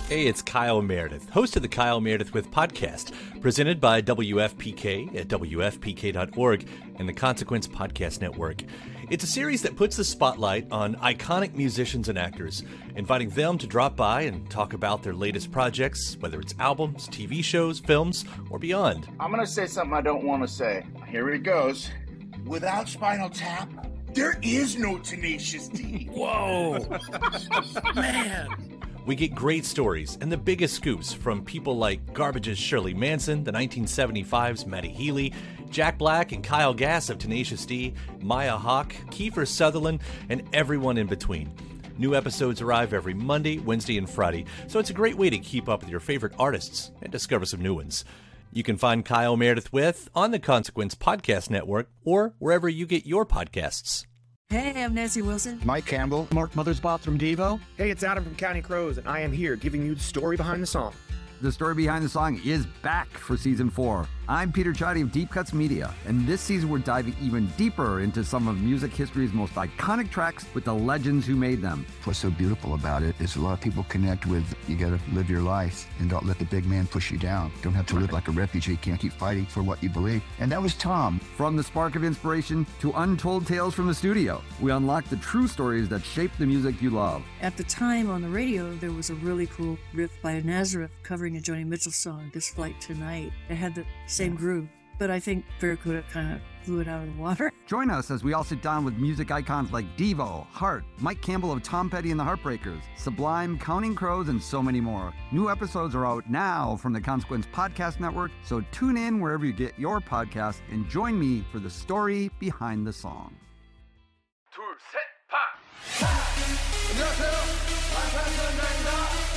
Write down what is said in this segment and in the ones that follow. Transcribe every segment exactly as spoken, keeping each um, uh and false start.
Hey, it's Kyle Meredith, host of the Kyle Meredith With podcast, presented by W F P K at W F P K dot org and the Consequence Podcast Network. It's a series that puts the spotlight on iconic musicians and actors, inviting them to drop by and talk about their latest projects, whether it's albums, T V shows, films, or beyond. I'm going to say something I don't want to say. Here it goes. Without Spinal Tap, there is no Tenacious D. Whoa! Man! We get great stories and the biggest scoops from people like Garbage's Shirley Manson, the nineteen seventy-five's Matty Healy, Jack Black and Kyle Gass of Tenacious D, Maya Hawke, Kiefer Sutherland, and everyone in between. New episodes arrive every Monday, Wednesday, and Friday, so it's a great way to keep up with your favorite artists and discover some new ones. You can find Kyle Meredith With on the Consequence Podcast Network or wherever you get your podcasts. Hey, I'm Nancy Wilson. Mike Campbell. Mark Mothersbaugh from Devo. Hey, it's Adam from Counting Crows, and I am here giving you the story behind the song. The story behind the song is back for season four. I'm Peter Chadi of Deep Cuts Media, and this season we're diving even deeper into some of music history's most iconic tracks with the legends who made them. What's so beautiful about it is a lot of people connect with, you gotta live your life and don't let the big man push you down. Don't have to live like a refugee, can't keep fighting for what you believe. And that was Tom. From the spark of inspiration to untold tales from the studio, we unlock the true stories that shape the music you love. At the time on the radio, there was a really cool riff by Nazareth covering a Joni Mitchell song, This Flight Tonight. It had the same groove, but I think Barracuda kind of blew it out of the water. Join us as we all sit down with music icons like Devo, Heart, Mike Campbell of Tom Petty and the Heartbreakers, Sublime, Counting Crows, and so many more. New episodes are out now from the Consequence Podcast Network, so tune in wherever you get your podcasts and join me for the story behind the song. 둘, 셋, 파! 안녕하세요. 마사선장입니다.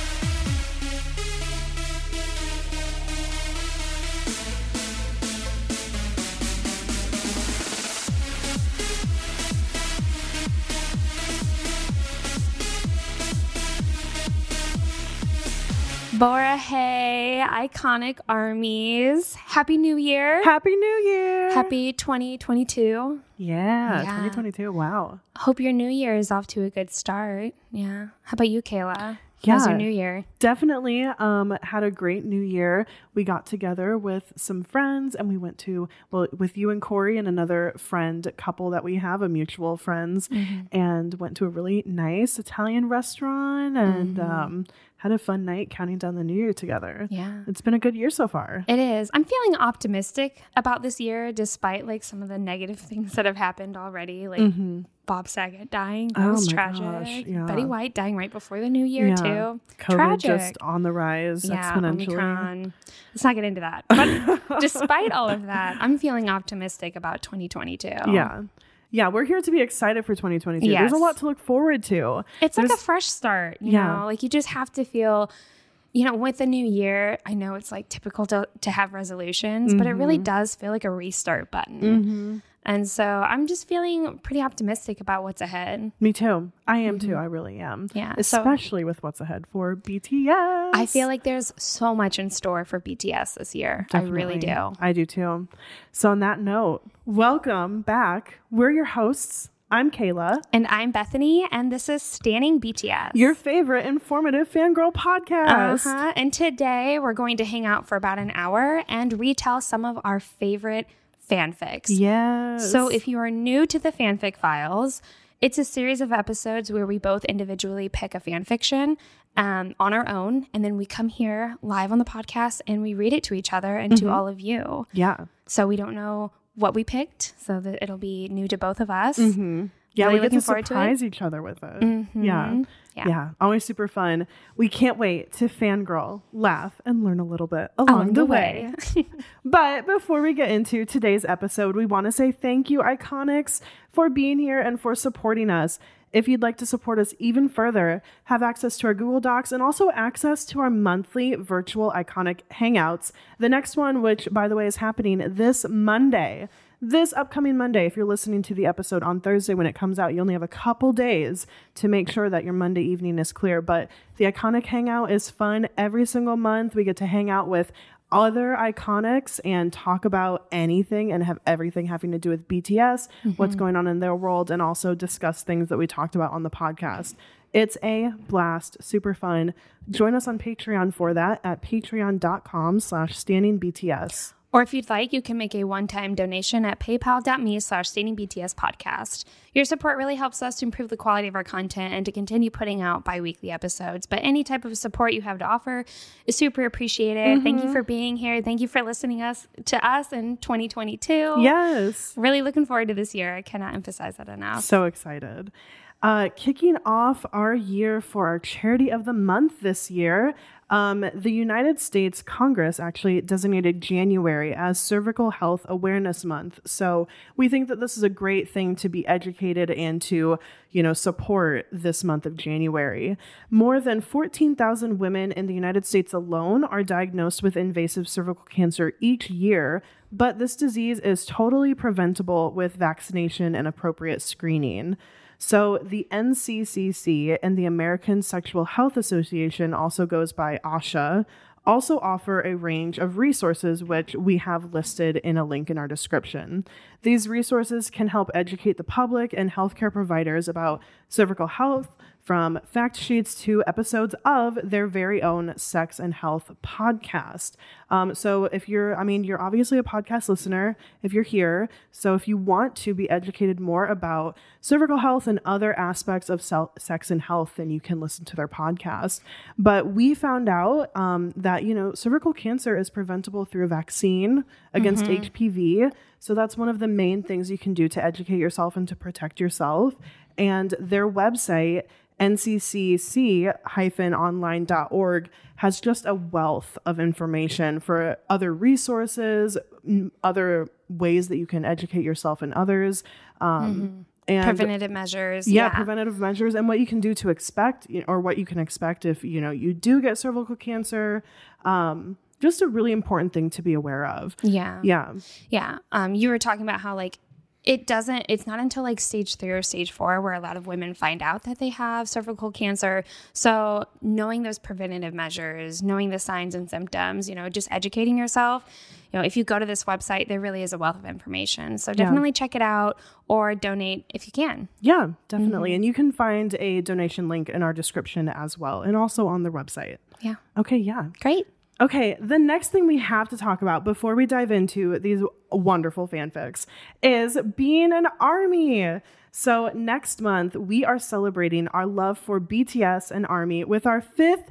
Bora, hey, iconic armies. Happy New Year. Happy New Year. Happy twenty twenty-two. Yeah, Yeah. twenty twenty-two. Wow. Hope your new year is off to a good start. Yeah. How about you, Kayla? Yeah. How's your new year? Definitely um, had a great New Year. We got together with some friends and we went to, well, with you and Corey and another friend couple that we have, a mutual friends, Mm-hmm. and went to a really nice Italian restaurant and Mhm. um, had a fun night counting down the New Year together. Yeah. It's been a good year so far. It is. I'm feeling optimistic about this year, despite like some of the negative things that have happened already, like Mm-hmm. Bob Saget dying. That Oh was my tragic. gosh, yeah. Betty White dying right before the new year, Yeah. too. COVID Tragic. just on the rise Yeah, exponentially. Omicron. Let's not get into that. But despite all of that, I'm feeling optimistic about twenty twenty-two. Yeah. Yeah, we're here to be excited for twenty twenty-two. There's a Yes. lot to look forward to. It's like There's- a fresh start, you Yeah. know, like you just have to feel, you know, with the new year, I know it's like typical to, to have resolutions, but it really Mhm. does feel like a restart button. Mm-hmm. And so I'm just feeling pretty optimistic about what's ahead. Me too. I am too. Mhm. I really am. Yeah. So Especially with what's ahead for B T S. I feel like there's so much in store for B T S this year. I really Definitely. do. I do too. So on that note, welcome back. We're your hosts. I'm Kayla, And I'm Bethany, and this is Standing B T S. your favorite informative fangirl podcast. Uh-huh. And today we're going to hang out for about an hour and retell some of our favorite fanfics. Yes. So if you are new to the Fanfic Files, it's a series of episodes where we both individually pick a fanfiction um, on our own, and then we come here live on the podcast and we read it to each other and to Mhm. all of you. Yeah. So we don't know what we picked, so that it'll be new to both of us. Mm-hmm. Yeah, Really we get to looking forward to it. surprise each other with it. Mhm. Yeah. Yeah. Yeah. Always super fun. We can't wait to fangirl, laugh, and learn a little bit along, the way. But before we get into today's episode, we want to say thank you, Iconics, for being here and for supporting us. If you'd like to support us even further, have access to our Google Docs and also access to our monthly virtual Iconic Hangouts. The next one, which, by the way, is happening this Monday. This upcoming Monday, if you're listening to the episode on Thursday when it comes out, you only have a couple days to make sure that your Monday evening is clear. But the Iconic Hangout is fun every single month. We get to hang out with other iconics and talk about anything and have everything having to do with B T S, Mm-hmm. what's going on in their world, and also discuss things that we talked about on the podcast. It's a blast, super fun. Join us on Patreon for that at patreon.com slash standingbts. Or if you'd like, you can make a one-time donation at paypal.me slash standingbts podcast. Your support really helps us to improve the quality of our content and to continue putting out bi-weekly episodes. But any type of support you have to offer is super appreciated. Mm-hmm. Thank you for being here. Thank you for listening us to us in twenty twenty-two. Yes. Really looking forward to this year. I cannot emphasize that enough. So excited. Uh, kicking off our year for our charity of the month this year, um, the United States Congress actually designated January as Cervical Health Awareness Month. So we think that this is a great thing to be educated and to, you know, support this month of January. More than fourteen thousand women in the United States alone are diagnosed with invasive cervical cancer each year, but this disease is totally preventable with vaccination and appropriate screening. So the N C C C and the American Sexual Health Association, also goes by ASHA, also offer a range of resources which we have listed in a link in our description. These resources can help educate the public and healthcare providers about cervical health, from fact sheets to episodes of their very own sex and health podcast. Um, so if you're, I mean, you're obviously a podcast listener if you're here. So if you want to be educated more about cervical health and other aspects of self, sex and health, then you can listen to their podcast. But we found out um, that, you know, cervical cancer is preventable through a vaccine against mm-hmm. H P V. So that's one of the main things you can do to educate yourself and to protect yourself. And their website, N C C C online dot org, has just a wealth of information for other resources, other ways that you can educate yourself and others. Um, mm-hmm. And preventative measures. Yeah, yeah, preventative measures and what you can do to expect, you know, or what you can expect if, you know, you do get cervical cancer. Um, just a really important thing to be aware of. Yeah. Yeah. Yeah. Um, you were talking about how, like, it doesn't, it's not until like stage three or stage four where a lot of women find out that they have cervical cancer. So knowing those preventative measures, knowing the signs and symptoms, you know, just educating yourself. You know, if you go to this website, there really is a wealth of information. So definitely yeah. check it out or donate if you can. Yeah, definitely. Mm-hmm. And you can find a donation link in our description as well, and also on the website. Yeah. Okay, yeah. Great. Okay, the next thing we have to talk about before we dive into these wonderful fanfics is being an ARMY. So next month, we are celebrating our love for B T S and ARMY with our fifth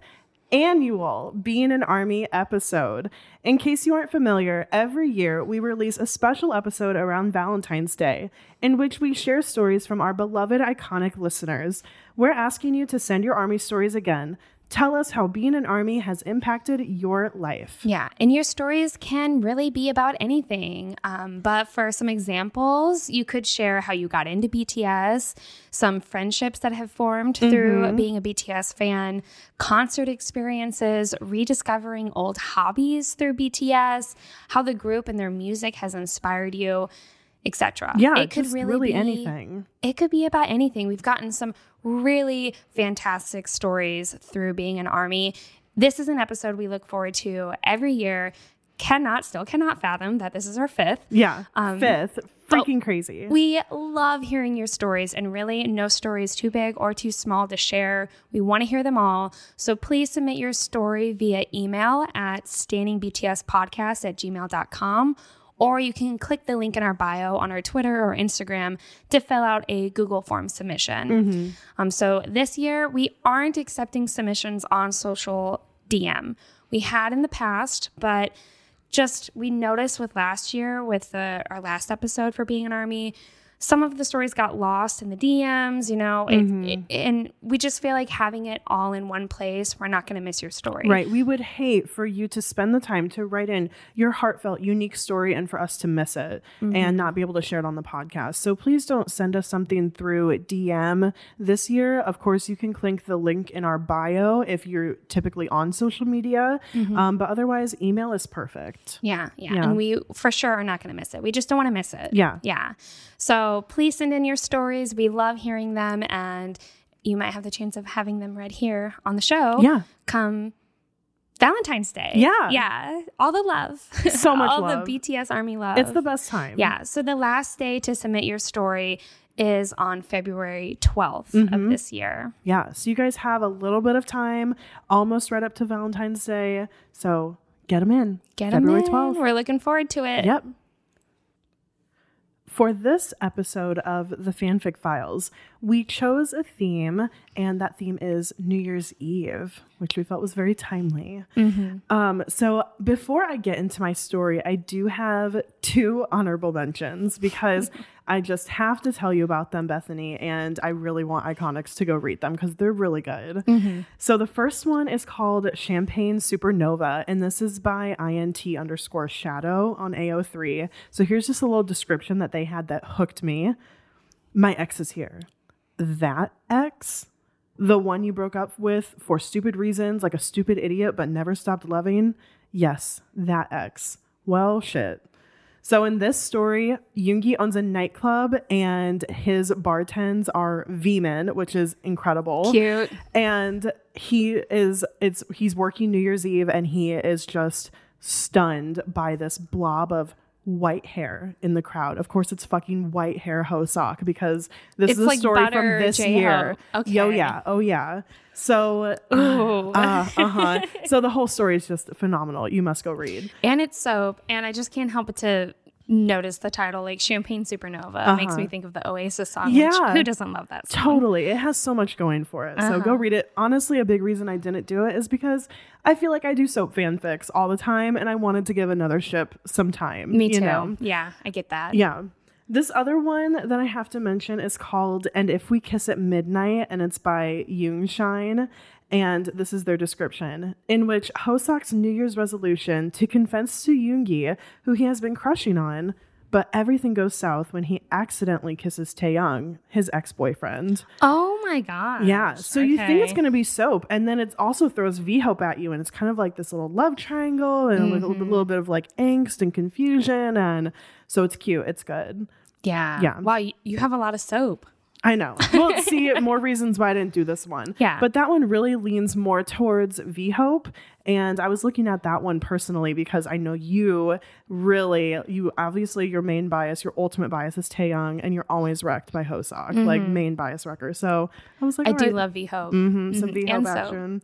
annual Being an ARMY episode. In case you aren't familiar, every year we release a special episode around Valentine's Day in which we share stories from our beloved iconic listeners. We're asking you to send your ARMY stories again. Tell us how being an ARMY has impacted your life. Yeah, and your stories can really be about anything. Um, but for some examples, you could share how you got into B T S, some friendships that have formed mm-hmm. through being a B T S fan, concert experiences, rediscovering old hobbies through B T S, how the group and their music has inspired you, et cetera. Yeah, it could just really, really be anything. It could be about anything. We've gotten some really fantastic stories through being an ARMY. This is an episode we look forward to every year. Cannot, still cannot fathom that this is our fifth. Yeah, um, fifth. Freaking crazy. We love hearing your stories, and really no story is too big or too small to share. We want to hear them all. So please submit your story via email at standingbtspodcast at gmail dot com. Or you can click the link in our bio on our Twitter or Instagram to fill out a Google Form submission. Mm-hmm. Um, so this year, we aren't accepting submissions on social D M. We had in the past, but just we noticed with last year, with the, our last episode for being an ARMY, some of the stories got lost in the D Ms, you know, it, mm-hmm. it, and we just feel like having it all in one place, we're not going to miss your story. Right. We would hate for you to spend the time to write in your heartfelt, unique story and for us to miss it mm-hmm. and not be able to share it on the podcast. So please don't send us something through D M this year. Of course, you can click the link in our bio if you're typically on social media, mm-hmm. um, but otherwise email is perfect. Yeah, yeah. Yeah. And we for sure are not going to miss it. We just don't want to miss it. Yeah. Yeah. So please send in your stories. We love hearing them, and you might have the chance of having them read here on the show. Yeah. Come Valentine's Day. Yeah. Yeah. All the love. So much All love. the B T S ARMY love. It's the best time. Yeah. So the last day to submit your story is on February twelfth mm-hmm. of this year. Yeah. So you guys have a little bit of time, almost right up to Valentine's Day. So get them in. Get them February in. twelfth. We're looking forward to it. Yep. For this episode of the Fanfic Files, we chose a theme, and that theme is New Year's Eve, which we felt was very timely. Mm-hmm. Um, so before I get into my story, I do have two honorable mentions because I just have to tell you about them, Bethany, and I really want Iconics to go read them because they're really good. Mm-hmm. So the first one is called Champagne Supernova, and this is by int underscore shadow on A O three. So here's just a little description that they had that hooked me. My ex is here. That ex, the one you broke up with for stupid reasons, like a stupid idiot, but never stopped loving. Yes, that ex. Well, shit. So in this story, Yoongi owns a nightclub and his bartends are V-men, which is incredible. Cute. And he is, it's, he's working New Year's Eve and he is just stunned by this blob of white hair in the crowd. Of course, it's fucking white hair Hoseok because this it's is a like story butter, from this J-Ho. year. Okay. Yo, yeah. Oh, yeah. So, uh, uh, uh-huh. So the whole story is just phenomenal. You must go read. And it's soap. And I just can't help but to notice the title, like Champagne Supernova. Uh-huh. Makes me think of the Oasis song. Yeah. Which, who doesn't love that song? Totally. It has so much going for it. Uh-huh. So go read it. Honestly, a big reason I didn't do it is because I feel like I do soap fanfics all the time and I wanted to give another ship some time. Me too. You know? Yeah, I get that. Yeah. This other one that I have to mention is called And If We Kiss at Midnight, and it's by Yoonshine. And this is their description, in which Hoseok's New Year's resolution to confess to Yoongi, who he has been crushing on, but everything goes south when he accidentally kisses Taeyong, his ex-boyfriend. Oh my gosh. Yeah. So okay. you think it's going to be soap, and then it also throws V-Hope at you, and it's kind of like this little love triangle and mm-hmm. a, little, a little bit of like angst and confusion, and so it's cute. It's good. Yeah. Yeah. Wow, you, you have a lot of soap. I know. Well, see, more reasons why I didn't do this one. Yeah. But that one really leans more towards V-Hope. And I was looking at that one personally because I know you really, you obviously, your main bias, your ultimate bias is Taeyong, and you're always wrecked by Hoseok, mm-hmm. like main bias wrecker. So I was like, I all do right. love V-Hope. Mm-hmm, some mm-hmm. V-Hope action.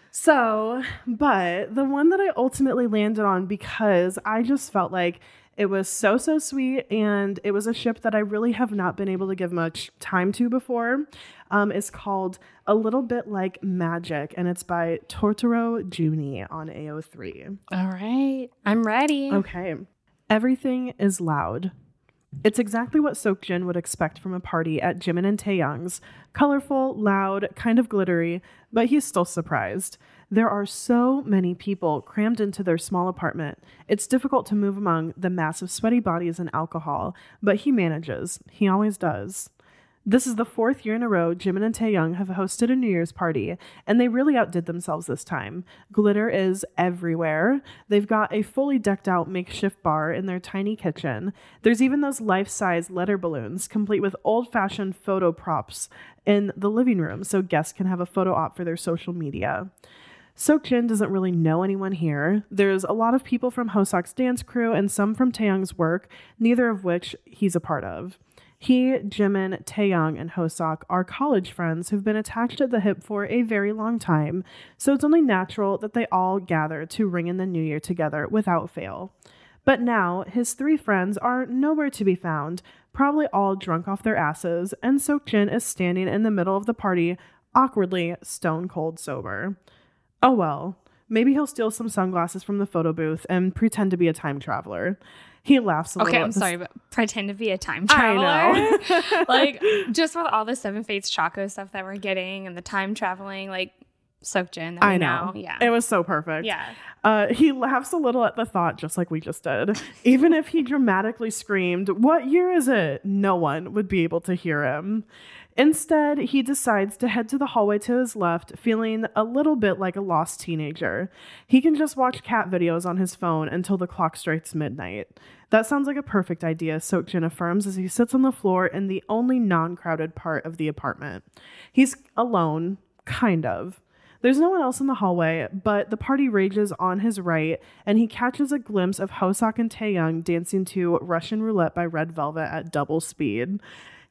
So, but the one that I ultimately landed on because I just felt like it was so, so sweet, and it was a ship that I really have not been able to give much time to before. Um, it's called A Little Bit Like Magic, and it's by Totoro Juni on A O three. All right. I'm ready. Okay. Everything is loud. It's exactly what Seokjin would expect from a party at Jimin and Taeyong's. Colorful, loud, kind of glittery, but he's still surprised. There are so many people crammed into their small apartment. It's difficult to move among the massive sweaty bodies and alcohol, but he manages. He always does. This is the fourth year in a row Jimin and Taeyong have hosted a New Year's party, and they really outdid themselves this time. Glitter is everywhere. They've got a fully decked out makeshift bar in their tiny kitchen. There's even those life-size letter balloons, complete with old-fashioned photo props in the living room, so guests can have a photo op for their social media. Seokjin doesn't really know anyone here. There's a lot of people from Hoseok's dance crew and some from Taeyong's work, neither of which he's a part of. He, Jimin, Taeyong, and Hoseok are college friends who've been attached at the hip for a very long time, so it's only natural that they all gather to ring in the new year together without fail. But now, his three friends are nowhere to be found, probably all drunk off their asses, and Seokjin is standing in the middle of the party, awkwardly stone cold sober. Oh well, maybe he'll steal some sunglasses from the photo booth and pretend to be a time traveler. He laughs a okay, little. Okay, I'm sorry, but pretend to be a time traveler. I know. Like, just with all the Seven Fates Choco stuff that we're getting and the time traveling, like, Seokjin. I know. know. Yeah. It was so perfect. Yeah. Uh, he laughs a little at the thought, just like we just did. Even if he dramatically screamed, "What year is it?" no one would be able to hear him. Instead, he decides to head to the hallway to his left, feeling a little bit like a lost teenager. He can just watch cat videos on his phone until the clock strikes midnight. That sounds like a perfect idea, Seokjin affirms as he sits on the floor in the only non-crowded part of the apartment. He's alone, kind of. There's no one else in the hallway, but the party rages on his right, and he catches a glimpse of Hoseok and Taeyong dancing to Russian Roulette by Red Velvet at double speed.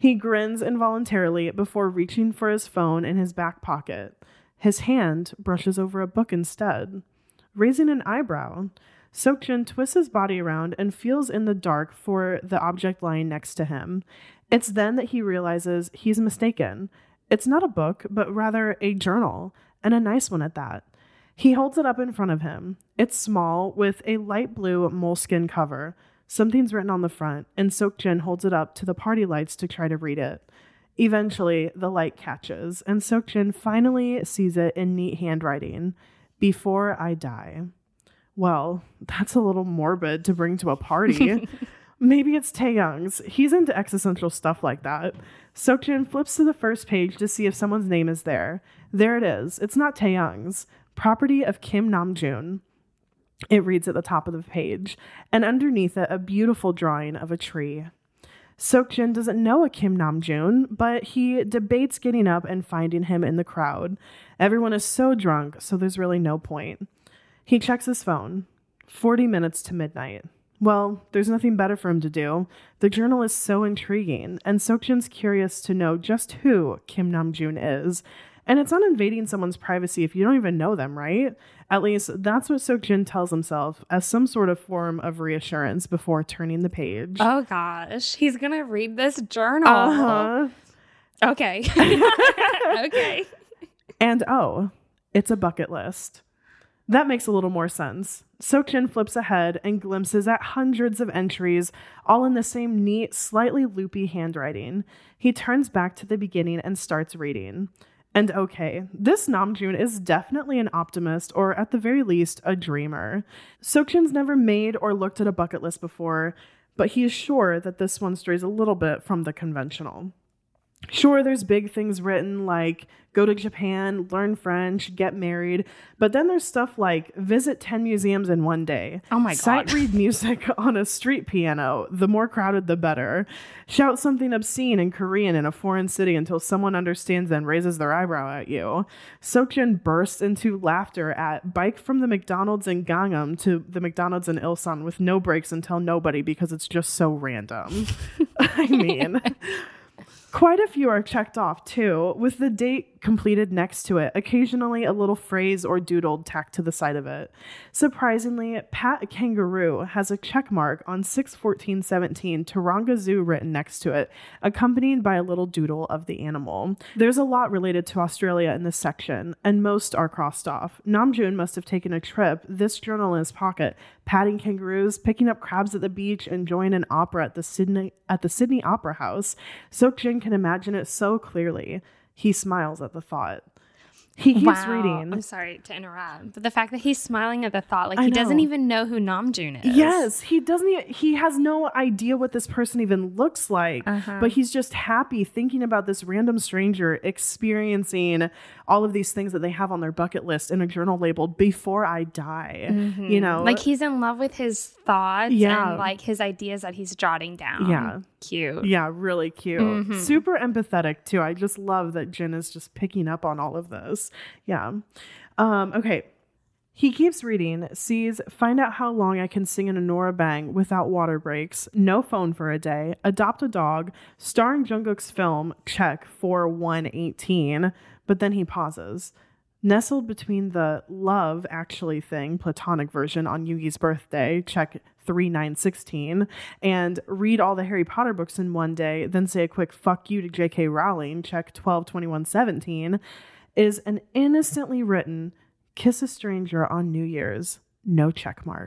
He grins involuntarily before reaching for his phone in his back pocket. His hand brushes over a book instead. Raising an eyebrow, Seokjin twists his body around and feels in the dark for the object lying next to him. It's then that he realizes he's mistaken. It's not a book, but rather a journal, and a nice one at that. He holds it up in front of him. It's small, with a light blue moleskin cover. Something's written on the front, and Seokjin holds it up to the party lights to try to read it. Eventually, the light catches, and Seokjin finally sees it in neat handwriting. Before I die. Well, that's a little morbid to bring to a party. Maybe it's Taeyoung's. He's into existential stuff like that. Seokjin flips to the first page to see if someone's name is there. There it is. It's not Taeyoung's. Property of Kim Namjoon. It reads at the top of the page, and underneath it, a beautiful drawing of a tree. Seokjin doesn't know a Kim Namjoon, but he debates getting up and finding him in the crowd. Everyone is so drunk, so there's really no point. He checks his phone. forty minutes to midnight. Well, there's nothing better for him to do. The journal is so intriguing, and Seokjin's curious to know just who Kim Namjoon is. And it's not invading someone's privacy if you don't even know them, right? At least that's what Seokjin tells himself as some sort of form of reassurance before turning the page. Oh gosh, he's gonna read this journal. Uh-huh. Okay. Okay. And oh, it's a bucket list. That makes a little more sense. Seokjin flips ahead and glimpses at hundreds of entries, all in the same neat, slightly loopy handwriting. He turns back to the beginning and starts reading. And okay, this Namjoon is definitely an optimist, or at the very least, a dreamer. Seokjin's never made or looked at a bucket list before, but he is sure that this one strays a little bit from the conventional. Sure, there's big things written like go to Japan, learn French, get married, but then there's stuff like visit ten museums in one day. Oh my God. Sight read music on a street piano. The more crowded, the better. Shout something obscene in Korean in a foreign city until someone understands and raises their eyebrow at you. Seokjin bursts into laughter at bike from the McDonald's in Gangnam to the McDonald's in Ilsan with no breaks and tell nobody because it's just so random. I mean... Quite a few are checked off, too, with the date completed next to it, occasionally a little phrase or doodled tacked to the side of it. Surprisingly, Pat Kangaroo has a check mark on six fourteen seventeen Taronga Zoo written next to it, accompanied by a little doodle of the animal. There's a lot related to Australia in this section, and most are crossed off. Namjoon must have taken a trip, this journal in his pocket, patting kangaroos, picking up crabs at the beach, enjoying an opera at the Sydney at the Sydney Opera House. Seokjin can imagine it so clearly. He smiles at the thought. He keeps wow. reading. I'm sorry to interrupt, but the fact that he's smiling at the thought, like I he know. doesn't even know who Namjoon is. Yes, he doesn't. Even, he has no idea what this person even looks like, uh-huh. but he's just happy thinking about this random stranger experiencing all of these things that they have on their bucket list in a journal labeled "Before I Die." Mm-hmm. You know, like he's in love with his thoughts yeah. and like his ideas that he's jotting down. Yeah, cute. Yeah, really cute. Mm-hmm. Super empathetic too. I just love that Jin is just picking up on all of this. Yeah. Um, okay. He keeps reading, sees, find out how long I can sing in a Nora Bang without water breaks, no phone for a day, adopt a dog, starring Jungkook's film, check, for one eighteen, but then he pauses. Nestled between the love actually thing, platonic version on Yugi's birthday, check three nine sixteen, and read all the Harry Potter books in one day, then say a quick fuck you to J K Rowling, check twelve twenty-one seventeen, is an innocently written kiss a stranger on New Year's, no check mark.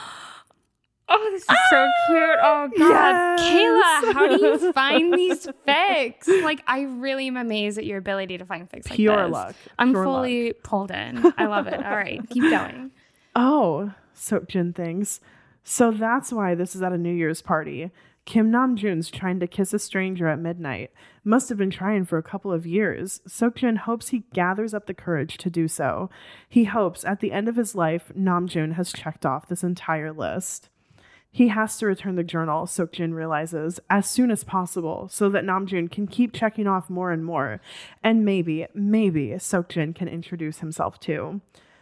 Oh, this is so cute. Oh, God. Yes. Kayla, how do you find these fics? Like, I really am amazed at your ability to find fics like Pure this. luck. I'm Pure fully luck. pulled in. I love it. All right, keep going. Oh, Seokjin thinks. So that's why this is at a New Year's party. Kim Namjoon's trying to kiss a stranger at midnight. Must have been trying for a couple of years. Seokjin hopes he gathers up the courage to do so. He hopes at the end of his life, Namjoon has checked off this entire list. He has to return the journal, Seokjin realizes, as soon as possible so that Namjoon can keep checking off more and more. And maybe, maybe Seokjin can introduce himself too.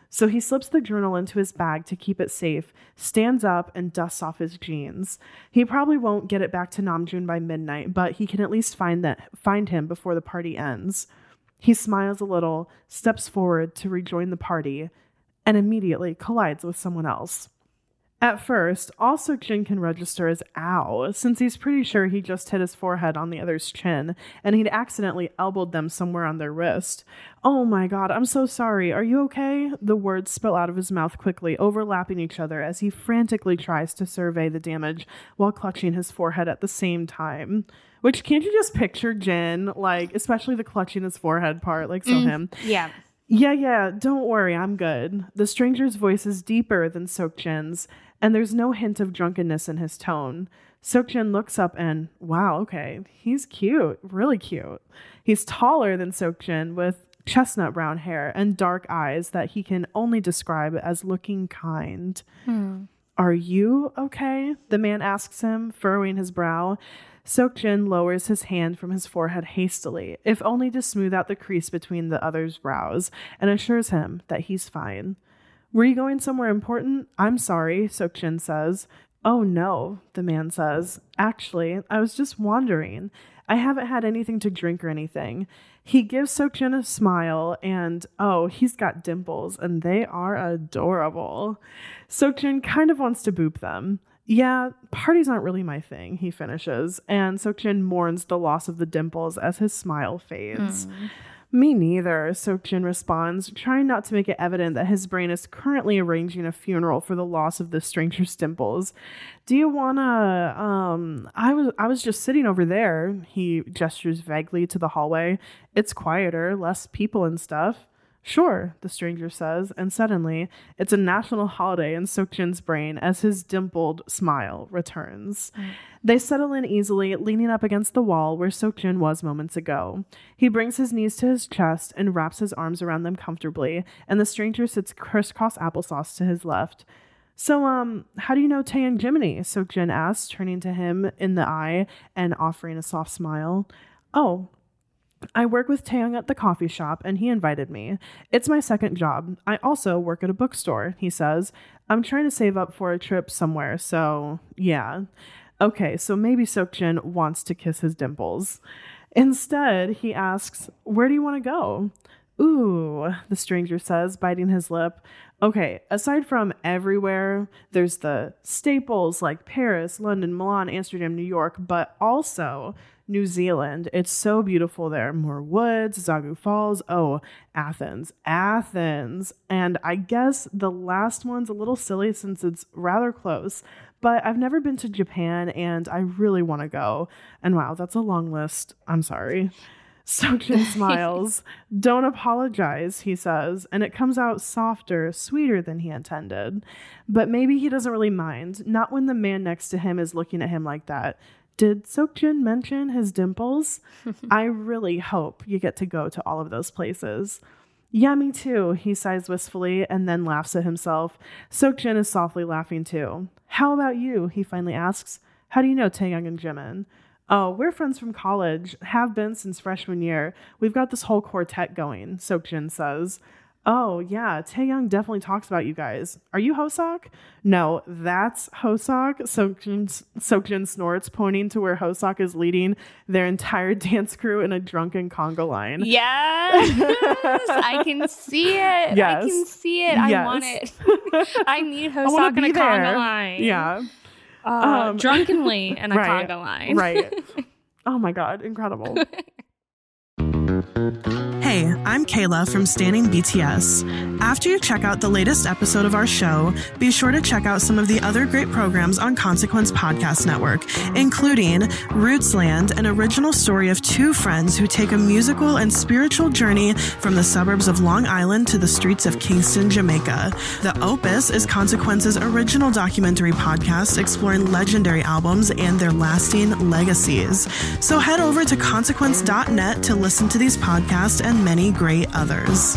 So he slips the journal into his bag to keep it safe, stands up, and dusts off his jeans. He probably won't get it back to Namjoon by midnight, but he can at least find that find him before the party ends. He smiles a little, steps forward to rejoin the party, and immediately collides with someone else. At first, all Seokjin can register as ow, since he's pretty sure he just hit his forehead on the other's chin, and he'd accidentally elbowed them somewhere on their wrist. Oh my god, I'm so sorry, are you okay? The words spill out of his mouth quickly, overlapping each other as he frantically tries to survey the damage while clutching his forehead at the same time. Which, can't you just picture Jin, like, especially the clutching his forehead part, like so mm, him? Yeah. Yeah, yeah, don't worry, I'm good. The stranger's voice is deeper than Seokjin's, and there's no hint of drunkenness in his tone. Seokjin looks up and, wow, okay, he's cute, really cute. He's taller than Seokjin with chestnut brown hair and dark eyes that he can only describe as looking kind. Hmm. Are you okay? The man asks him, furrowing his brow. Seokjin lowers his hand from his forehead hastily, if only to smooth out the crease between the other's brows, and assures him that he's fine. Were you going somewhere important? I'm sorry, Seokjin says. Oh no, the man says. Actually, I was just wandering. I haven't had anything to drink or anything. He gives Seokjin a smile, and oh, he's got dimples, and they are adorable. Seokjin kind of wants to boop them. Yeah, parties aren't really my thing, he finishes, and Seokjin mourns the loss of the dimples as his smile fades. Mm. Me neither, Seokjin responds, trying not to make it evident that his brain is currently arranging a funeral for the loss of the stranger's dimples. Do you wanna, um, I was, I was just sitting over there, he gestures vaguely to the hallway. It's quieter, less people and stuff. Sure, the stranger says, and suddenly, it's a national holiday in Seokjin's brain as his dimpled smile returns. Mm. They settle in easily, leaning up against the wall where Seokjin was moments ago. He brings his knees to his chest and wraps his arms around them comfortably, and the stranger sits crisscross applesauce to his left. So, um, how do you know Taeyang Jiminy? Seokjin asks, turning to him in the eye and offering a soft smile. Oh, I work with Taeyang at the coffee shop, and he invited me. It's my second job. I also work at a bookstore, he says. I'm trying to save up for a trip somewhere, so yeah. Okay, so maybe Seokjin wants to kiss his dimples. Instead, he asks, where do you want to go? Ooh, the stranger says, biting his lip. Okay, aside from everywhere, there's the staples like Paris, London, Milan, Amsterdam, New York, but also New Zealand. It's so beautiful there. More woods, Zagu Falls. Oh, Athens. Athens. And I guess the last one's a little silly since it's rather close, but I've never been to Japan and I really want to go. And wow, that's a long list. I'm sorry. Seokjin smiles. Don't apologize, he says, and it comes out softer, sweeter than he intended. But maybe he doesn't really mind, not when the man next to him is looking at him like that. Did Seokjin mention his dimples? I really hope you get to go to all of those places. Yeah, me too, he sighs wistfully and then laughs at himself. Seokjin is softly laughing too. How about you? He finally asks. How do you know Taeyang and Jimin? Oh, we're friends from college, have been since freshman year. We've got this whole quartet going, Seokjin says. Oh, yeah, Taeyang definitely talks about you guys. Are you Hoseok? No, that's Hoseok. Seokjin, Seokjin snorts, pointing to where Hoseok is leading their entire dance crew in a drunken conga line. Yes, I can see it. Yes. I can see it. Yes. I want it. I need Hoseok in a there. Conga line. Yeah. Uh, um, drunkenly in a right, conga line. Right. Oh my God, incredible. Hey, I'm Kayla from Standing B T S. After you check out the latest episode of our show, be sure to check out some of the other great programs on Consequence Podcast Network, including Rootsland, an original story of two friends who take a musical and spiritual journey from the suburbs of Long Island to the streets of Kingston, Jamaica. The Opus is Consequence's original documentary podcast exploring legendary albums and their lasting legacies. So head over to consequence dot net to listen to these podcasts and many great others.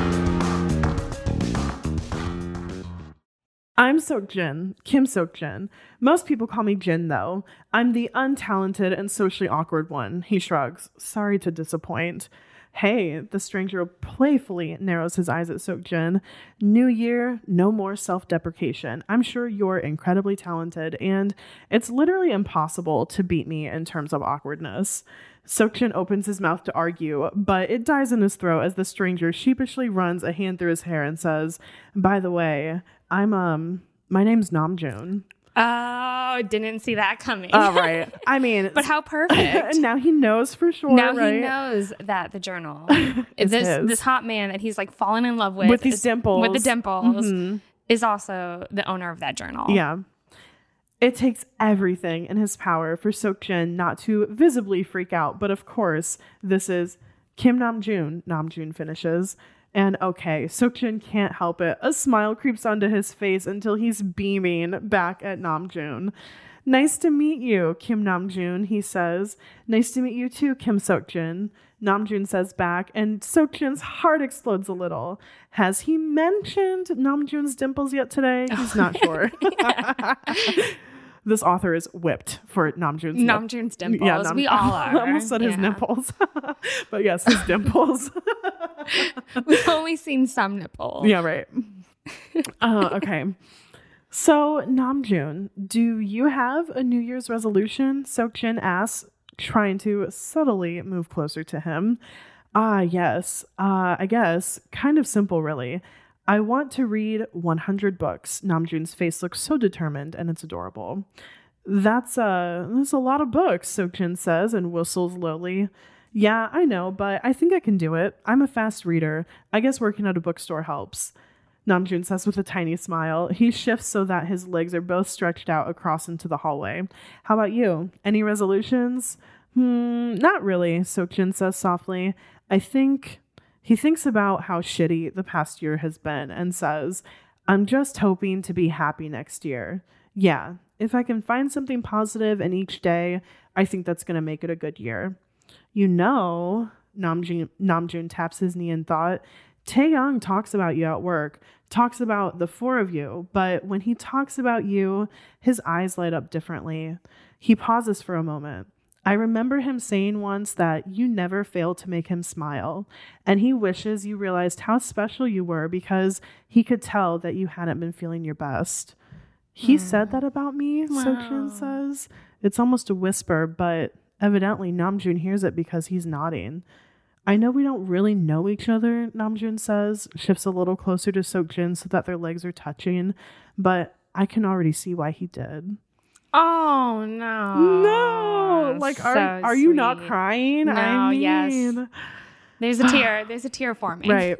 I'm Seokjin, Kim Seokjin. Most people call me Jin, though. I'm the untalented and socially awkward one, he shrugs. Sorry to disappoint. Hey, the stranger playfully narrows his eyes at Seokjin. New year, no more self-deprecation. I'm sure you're incredibly talented, and it's literally impossible to beat me in terms of awkwardness. Seokjin opens his mouth to argue, but it dies in his throat as the stranger sheepishly runs a hand through his hair and says, by the way, I'm, um, my name's Namjoon. Oh, didn't see that coming. Oh, right. I mean, but how perfect. Now he knows for sure. Now right? he knows that the journal, is this his. this hot man that he's like fallen in love with, with these is, dimples, with the dimples, mm-hmm. is also the owner of that journal. Yeah. It takes everything in his power for Seokjin not to visibly freak out. But of course, this is Kim Namjoon. Namjoon finishes. And okay, Seokjin can't help it. A smile creeps onto his face until he's beaming back at Namjoon. Nice to meet you, Kim Namjoon, he says. Nice to meet you too, Kim Seokjin. Namjoon says back, and Seokjin's heart explodes a little. Has he mentioned Namjoon's dimples yet today? He's not sure. This author is whipped for Namjoon's Namjoon's dimples. Yeah, Nam- we all are. I almost said yeah. his nipples. But yes, his dimples. We've only seen some nipples. Yeah, right. uh, okay. So, Namjoon, do you have a New Year's resolution? Seokjin asks, trying to subtly move closer to him. Ah, yes. Uh, I guess. Kind of simple, really. I want to read one hundred books. Namjoon's face looks so determined, and it's adorable. That's, uh, that's a lot of books, Seokjin says, and whistles lowly. Yeah, I know, but I think I can do it. I'm a fast reader. I guess working at a bookstore helps. Namjoon says with a tiny smile. He shifts so that his legs are both stretched out across into the hallway. How about you? Any resolutions? Hmm, not really, Seokjin says softly. I think... He thinks about how shitty the past year has been and says, I'm just hoping to be happy next year. Yeah, if I can find something positive in each day, I think that's going to make it a good year. You know, Namjoon, Namjoon taps his knee in thought, Taeyang talks about you at work, talks about the four of you, but when he talks about you, his eyes light up differently. He pauses for a moment. I remember him saying once that you never failed to make him smile, and he wishes you realized how special you were because he could tell that you hadn't been feeling your best. He mm. said that about me, wow. Seokjin says. It's almost a whisper, but evidently Namjoon hears it because he's nodding. I know we don't really know each other, Namjoon says, shifts a little closer to Seokjin so that their legs are touching, but I can already see why he did. Oh, no. No. Like, so are are you sweet. not crying? No, I mean, yes. There's a tear. There's a tear forming. Right.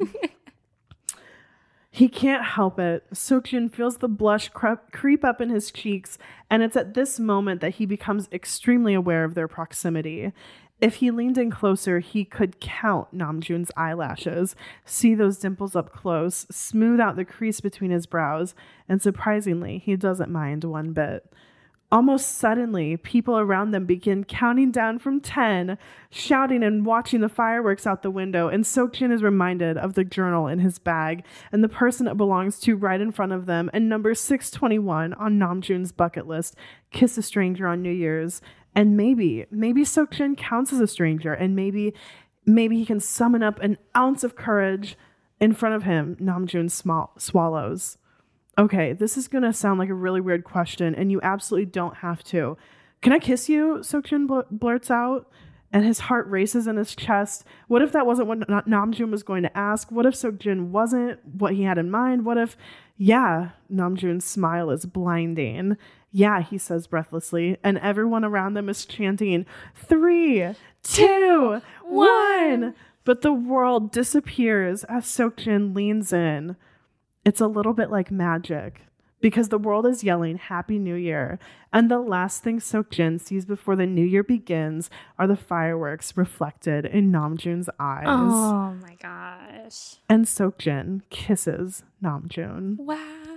He can't help it. Seokjin feels the blush creep, creep up in his cheeks, and it's at this moment that he becomes extremely aware of their proximity. If he leaned in closer, he could count Namjoon's eyelashes, see those dimples up close, smooth out the crease between his brows, and surprisingly, he doesn't mind one bit. Almost suddenly, people around them begin counting down from ten, shouting and watching the fireworks out the window, and Seokjin is reminded of the journal in his bag and the person it belongs to right in front of them, and number six twenty-one on Namjoon's bucket list, kiss a stranger on New Year's. And maybe, maybe Seokjin counts as a stranger, and maybe, maybe he can summon up an ounce of courage. In front of him, Namjoon small, swallows. Okay, this is going to sound like a really weird question, and you absolutely don't have to. Can I kiss you? Seokjin bl- blurts out, and his heart races in his chest. What if that wasn't what N- Namjoon was going to ask? What if Seokjin wasn't what he had in mind? What if... Yeah, Namjoon's smile is blinding. Yeah, he says breathlessly, and everyone around them is chanting, three, two, one. But the world disappears as Seokjin leans in. It's a little bit like magic, because the world is yelling Happy New Year, and the last thing Seokjin sees before the new year begins are the fireworks reflected in Namjoon's eyes. Oh my gosh. And Seokjin kisses Namjoon. Wow.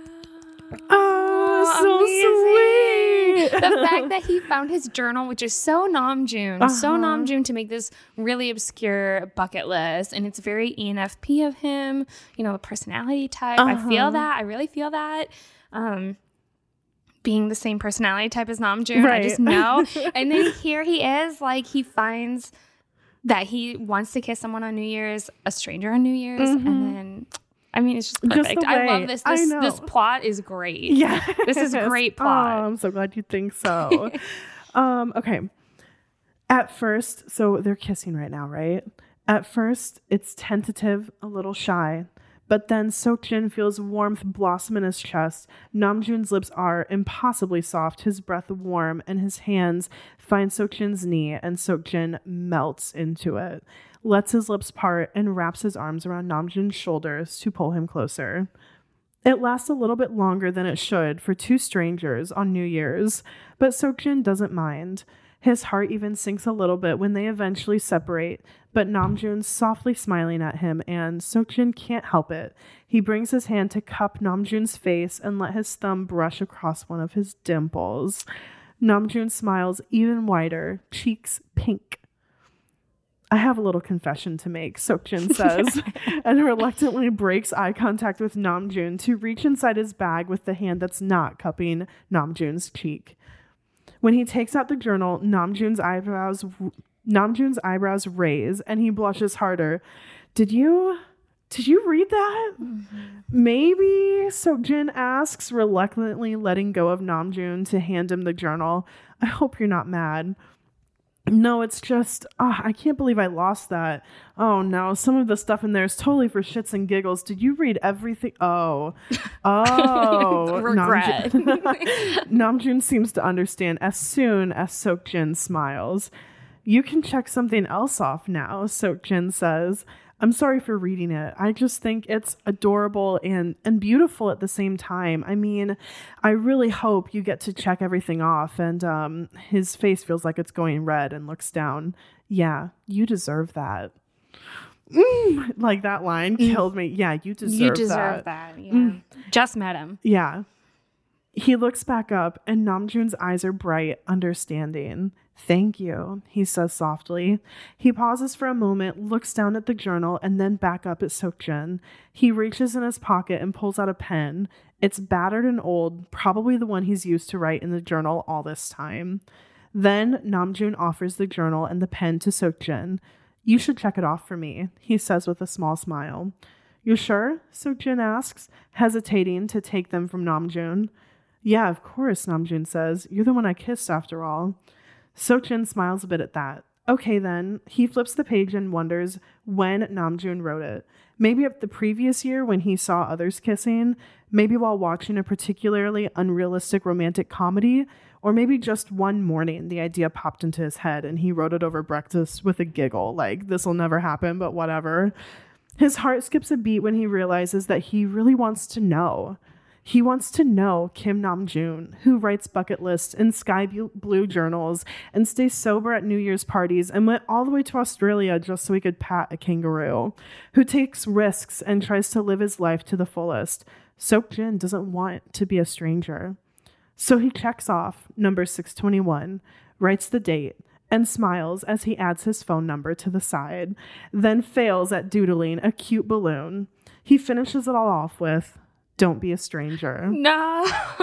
Oh, so amazing. sweet. The fact that he found his journal, which is so Namjoon, uh-huh. so Namjoon to make this really obscure bucket list. And it's very E N F P of him, you know, the personality type. Uh-huh. I feel that. I really feel that. Um, being the same personality type as Namjoon, right. I just know. And then here he is, like he finds that he wants to kiss someone on New Year's, a stranger on New Year's, Mhm. and then I mean it's just Just perfect. the I way- love this. I This know. this plot is great. Yeah. This is great plot. Oh, I'm so glad you think so. um, okay. At first, so they're kissing right now, right? At first, it's tentative, a little shy. But then Seokjin feels warmth blossom in his chest. Namjoon's lips are impossibly soft, his breath warm, and his hands find Seokjin's knee, and Seokjin melts into it, lets his lips part, and wraps his arms around Namjoon's shoulders to pull him closer. It lasts a little bit longer than it should for two strangers on New Year's, but Seokjin doesn't mind. His heart even sinks a little bit when they eventually separate, but Namjoon's softly smiling at him, and Seokjin can't help it. He brings his hand to cup Namjoon's face and let his thumb brush across one of his dimples. Namjoon smiles even wider, cheeks pink. I have a little confession to make, Seokjin says, and reluctantly breaks eye contact with Namjoon to reach inside his bag with the hand that's not cupping Namjoon's cheek. When he takes out the journal, Namjoon's eyebrows Namjoon's eyebrows raise and he blushes harder. Did you did you read that? Mm-hmm. Maybe, Seokjin asks, reluctantly letting go of Namjoon to hand him the journal. I hope you're not mad. No, it's just, oh, I can't believe I lost that. Oh no, some of the stuff in there is totally for shits and giggles. Did you read everything? Oh, oh. Regret. Namjoon, Namjoon seems to understand as soon as Seokjin smiles. You can check something else off now, Seokjin says. I'm sorry for reading it. I just think it's adorable and, and beautiful at the same time. I mean, I really hope you get to check everything off. And um, his face feels like it's going red and looks down. Yeah, you deserve that. Mm, like that line killed me. Yeah, you deserve that. You deserve that. that yeah. Mm. Just met him. Yeah. He looks back up and Namjoon's eyes are bright, understanding. Thank you, he says softly. He pauses for a moment, looks down at the journal, and then back up at Seokjin. He reaches in his pocket and pulls out a pen. It's battered and old, probably the one he's used to write in the journal all this time. Then Namjoon offers the journal and the pen to Seokjin. You should check it off for me, he says with a small smile. You sure? Seokjin asks, hesitating to take them from Namjoon. Yeah, of course, Namjoon says. You're the one I kissed after all. Seokjin smiles a bit at that. Okay then, he flips the page and wonders when Namjoon wrote it. Maybe up the previous year when he saw others kissing, maybe while watching a particularly unrealistic romantic comedy, or maybe just one morning the idea popped into his head and he wrote it over breakfast with a giggle, like, this'll never happen, but whatever. His heart skips a beat when he realizes that he really wants to know. He wants to know Kim Namjoon, who writes bucket lists in sky blue journals and stays sober at New Year's parties and went all the way to Australia just so he could pat a kangaroo, who takes risks and tries to live his life to the fullest. Seokjin doesn't want to be a stranger. So he checks off number six twenty-one, writes the date, and smiles as he adds his phone number to the side, then fails at doodling a cute balloon. He finishes it all off with, don't be a stranger. No.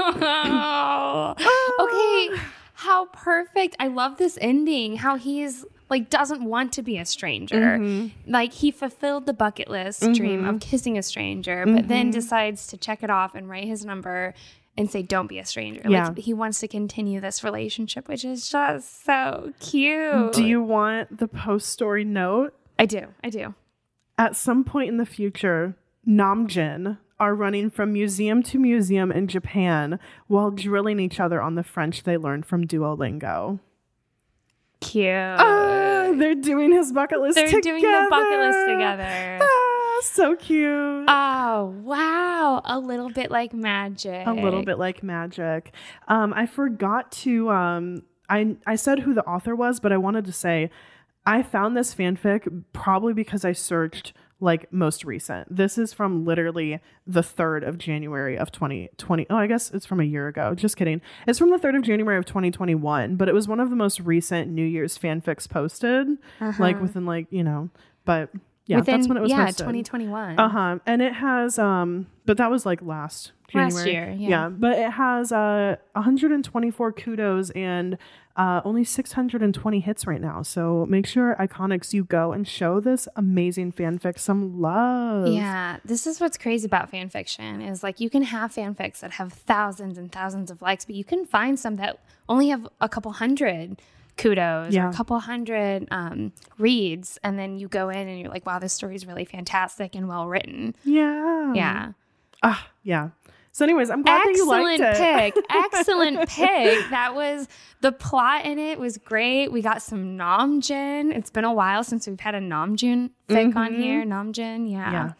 Okay. How perfect. I love this ending. How he's like doesn't want to be a stranger. Mm-hmm. Like he fulfilled the bucket list mm-hmm. dream of kissing a stranger, mm-hmm. but then decides to check it off and write his number and say, don't be a stranger. Yeah. Like he wants to continue this relationship, which is just so cute. Do you want the post-story note? I do. I do. At some point in the future, Namjoon are running from museum to museum in Japan while drilling each other on the French they learned from Duolingo. Cute. Uh, they're doing his bucket list they're together. They're doing the bucket list together. Ah, so cute. Oh, wow. A little bit like magic. A little bit like magic. Um, I forgot to... Um, I, I said who the author was, but I wanted to say I found this fanfic probably because I searched like most recent. This is from literally the third of January of twenty twenty. Oh, I guess it's from a year ago. Just kidding. It's from the third of January of twenty twenty-one, but it was one of the most recent New Year's fanfics posted, uh-huh. like within like, you know, but Yeah, Within, that's when it was yeah, posted. twenty twenty-one. Uh-huh. And it has, um, but that was like last January. Last year, yeah. Yeah, but it has uh, one hundred twenty-four kudos and uh, only six hundred twenty hits right now. So make sure, Iconics, you go and show this amazing fanfic some love. Yeah, this is what's crazy about fan fiction is like you can have fanfics that have thousands and thousands of likes, but you can find some that only have a couple hundred kudos Yeah. or a couple hundred um, reads, and then you go in and you're like, wow, this story is really fantastic and well written. Yeah. Yeah. Ah, yeah. So anyways, I'm glad that you liked Excellent it. pick. Excellent pick. That was, the plot in it was great. We got some Namjoon. It's been a while since we've had a Namjoon fic on Mhm. here. Namjoon, yeah. Yeah.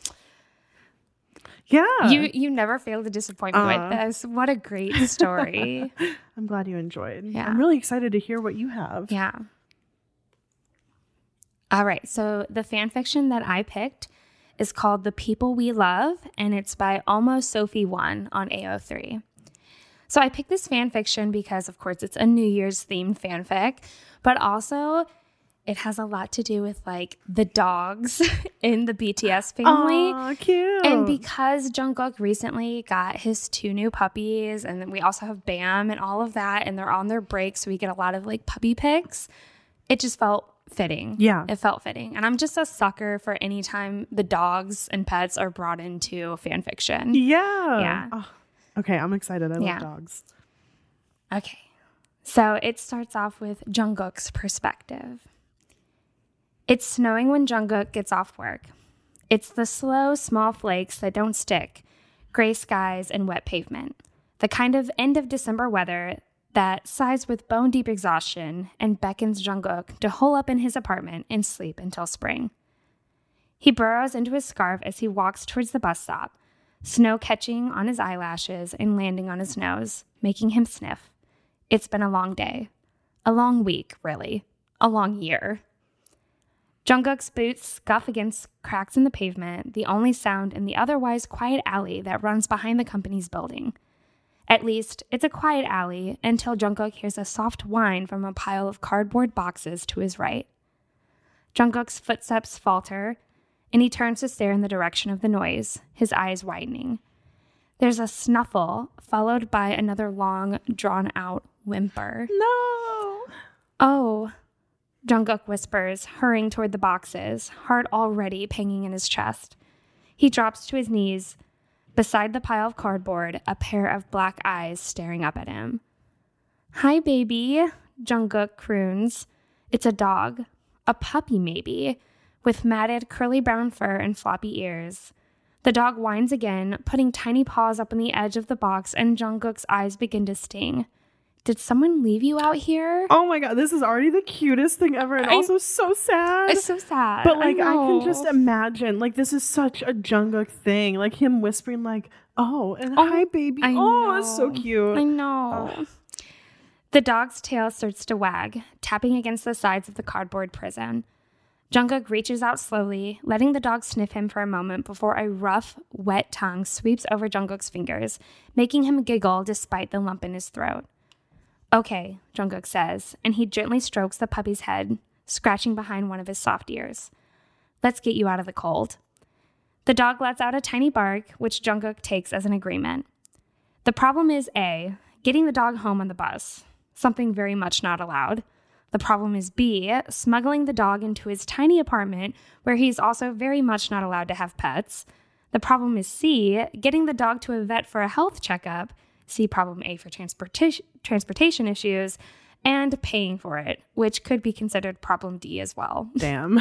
Yeah. You you never fail to disappoint me Uh. with this. What a great story. I'm glad you enjoyed. Yeah. I'm really excited to hear what you have. Yeah. All right. So the fan fiction that I picked is called The People We Love, and it's by Almost Sophie One on A O three. So I picked this fan fiction because, of course, it's a New Year's themed fanfic, but also it has a lot to do with like the dogs in the B T S family. Aw, cute. And because Jungkook recently got his two new puppies, and then we also have Bam and all of that, and they're on their break, so we get a lot of like puppy pics, it just felt fitting. Yeah. It felt fitting. And I'm just a sucker for any time the dogs and pets are brought into fan fiction. Yeah. Yeah. Oh, okay, I'm excited. I Yeah. love dogs. Okay. So it starts off with Jungkook's perspective. It's snowing when Jungkook gets off work. It's the slow, small flakes that don't stick, gray skies and wet pavement, the kind of end of December weather that sighs with bone-deep exhaustion and beckons Jungkook to hole up in his apartment and sleep until spring. He burrows into his scarf as he walks towards the bus stop, snow catching on his eyelashes and landing on his nose, making him sniff. It's been a long day. A long week, really. A long year. Jungkook's boots scuff against cracks in the pavement, the only sound in the otherwise quiet alley that runs behind the company's building. At least, it's a quiet alley until Jungkook hears a soft whine from a pile of cardboard boxes to his right. Jungkook's footsteps falter, and he turns to stare in the direction of the noise, his eyes widening. There's a snuffle, followed by another long, drawn-out whimper. No! Oh, Jungkook whispers, hurrying toward the boxes, heart already panging in his chest. He drops to his knees. Beside the pile of cardboard, a pair of black eyes staring up at him. Hi, baby, Jungkook croons. It's a dog. A puppy, maybe, with matted curly brown fur and floppy ears. The dog whines again, putting tiny paws up on the edge of the box, and Jungkook's eyes begin to sting. Did someone leave you out here? Oh my god, this is already the cutest thing ever, and I- also so sad. It's so sad. But like, I, know. can just imagine, like, this is such a Jungkook thing, like him whispering, like, "Oh, and Oh, hi, baby." I Oh, it's so know. cute. I know. The dog's tail starts to wag, tapping against the sides of the cardboard prison. Jungkook reaches out slowly, letting the dog sniff him for a moment before a rough, wet tongue sweeps over Jungkook's fingers, making him giggle despite the lump in his throat. Okay, Jungkook says, and he gently strokes the puppy's head, scratching behind one of his soft ears. Let's get you out of the cold. The dog lets out a tiny bark, which Jungkook takes as an agreement. The problem is A, getting the dog home on the bus, something very much not allowed. The problem is B, smuggling the dog into his tiny apartment, where he's also very much not allowed to have pets. The problem is C, getting the dog to a vet for a health checkup, see problem A for transportation transportation issues, and paying for it, which could be considered problem D as well. Damn.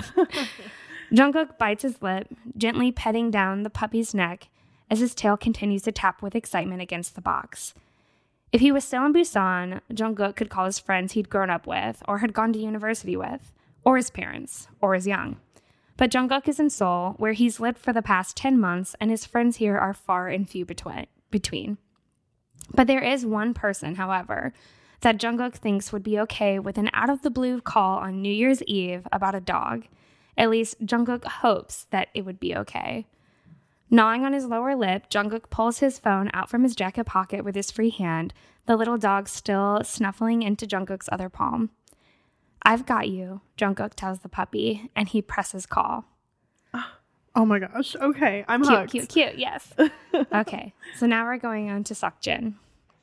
Jungkook bites his lip, gently petting down the puppy's neck as his tail continues to tap with excitement against the box. If he was still in Busan, Jungkook could call his friends he'd grown up with, or had gone to university with, or his parents, or his young. But Jungkook is in Seoul, where he's lived for the past ten months, and his friends here are far and few between. between. But there is one person, however, that Jungkook thinks would be okay with an out-of-the-blue call on New Year's Eve about a dog. At least, Jungkook hopes that it would be okay. Gnawing on his lower lip, Jungkook pulls his phone out from his jacket pocket with his free hand, the little dog still snuffling into Jungkook's other palm. I've got you, Jungkook tells the puppy, and he presses call. Oh my gosh. Okay, I'm cute, hooked. cute, cute. Yes. Okay, so now we're going on to Seokjin.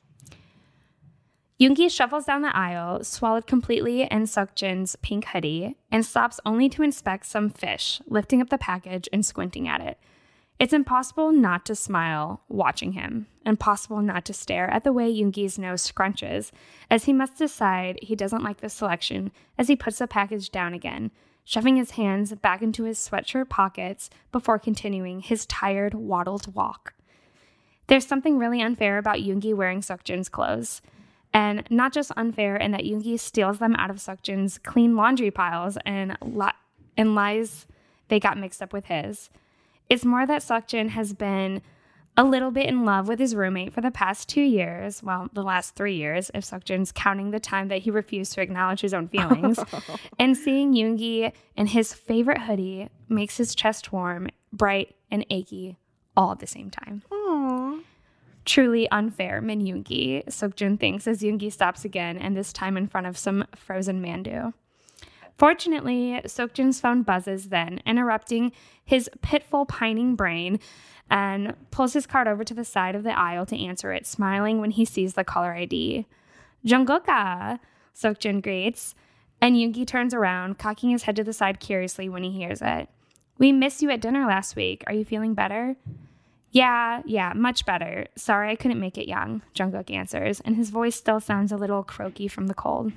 Yoongi shuffles down the aisle, swallowed completely in Seokjin's pink hoodie, and stops only to inspect some fish, lifting up the package and squinting at it. It's impossible not to smile watching him, impossible not to stare at the way Yoongi's nose scrunches, as he must decide he doesn't like the selection as he puts the package down again, shoving his hands back into his sweatshirt pockets before continuing his tired, waddled walk. There's something really unfair about Yoongi wearing Seokjin's clothes. And not just unfair in that Yoongi steals them out of Seokjin's clean laundry piles and, li- and lies they got mixed up with his. It's more that Seokjin has been a little bit in love with his roommate for the past two years. Well, the last three years, if Seokjin's counting the time that he refused to acknowledge his own feelings. And seeing Yoongi in his favorite hoodie makes his chest warm, bright, and achy all at the same time. Aww. Truly unfair, Min Yoongi, Seokjin thinks as Yoongi stops again, and this time in front of some frozen mandu. Fortunately, Seokjin's phone buzzes then, interrupting his pitful pining brain, and pulls his card over to the side of the aisle to answer it, smiling when he sees the caller I D. Jungkook, Seokjin greets, and Yoongi turns around, cocking his head to the side curiously when he hears it. We missed you at dinner last week. Are you feeling better? Yeah, yeah, much better. Sorry I couldn't make it, Young, Jungkook answers, and his voice still sounds a little croaky from the cold.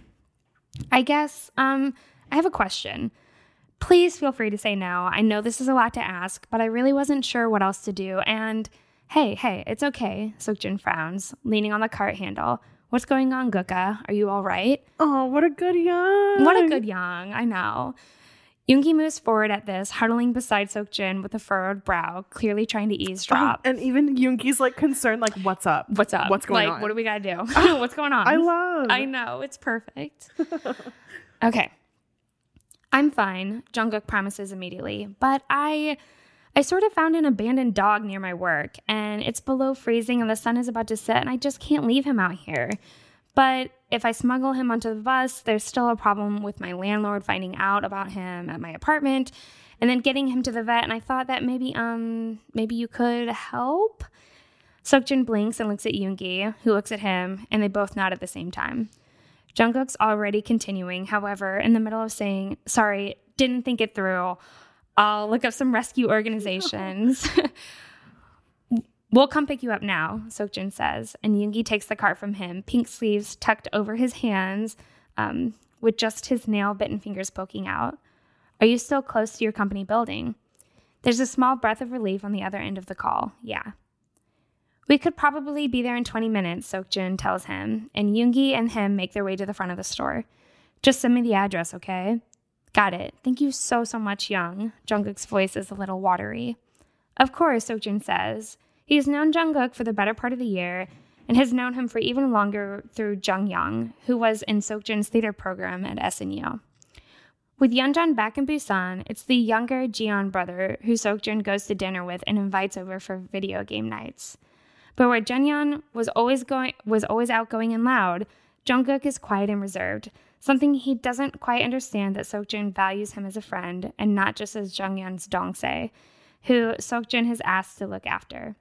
I guess, um, I have a question. Please feel free to say no. I know this is a lot to ask, but I really wasn't sure what else to do, and hey, hey, it's okay, Seokjin frowns, leaning on the cart handle. What's going on, Gooka? Are you all right? Oh, what a good Young. What a good Young, I know. Yoongi moves forward at this, huddling beside Seokjin with a furrowed brow, clearly trying to eavesdrop. Oh, and even Yoongi's like concerned, like, what's up? What's up? What's going like, on? What do we gotta do? What's going on? I love. I know, it's perfect. Okay. I'm fine, Jungkook promises immediately, but I I sort of found an abandoned dog near my work, and it's below freezing and the sun is about to set, and I just can't leave him out here. But if I smuggle him onto the bus, there's still a problem with my landlord finding out about him at my apartment and then getting him to the vet. And I thought that maybe, um, maybe you could help. Seokjin blinks and looks at Yoongi, who looks at him, and they both nod at the same time. Jungkook's already continuing, however, in the middle of saying, sorry, didn't think it through. I'll look up some rescue organizations. We'll come pick you up now, Seokjin says, and Yoongi takes the cart from him, pink sleeves tucked over his hands, um, with just his nail-bitten fingers poking out. Are you still close to your company building? There's a small breath of relief on the other end of the call. Yeah. We could probably be there in twenty minutes, Seokjin tells him, and Yoongi and him make their way to the front of the store. Just send me the address, okay? Got it. Thank you so, so much, Young. Jungkook's voice is a little watery. Of course, Seokjin says. He's known Jungkook for the better part of the year and has known him for even longer through Jungyoung, who was in Seokjin's theater program at S N U. With Yeonjun back in Busan, it's the younger Jiyeon brother who Seokjin goes to dinner with and invites over for video game nights. But where Jeonyeon was always going was always outgoing and loud, Jungkook is quiet and reserved, something he doesn't quite understand that Seokjin values him as a friend and not just as Jungyeon's dongsae, who Seokjin has asked to look after.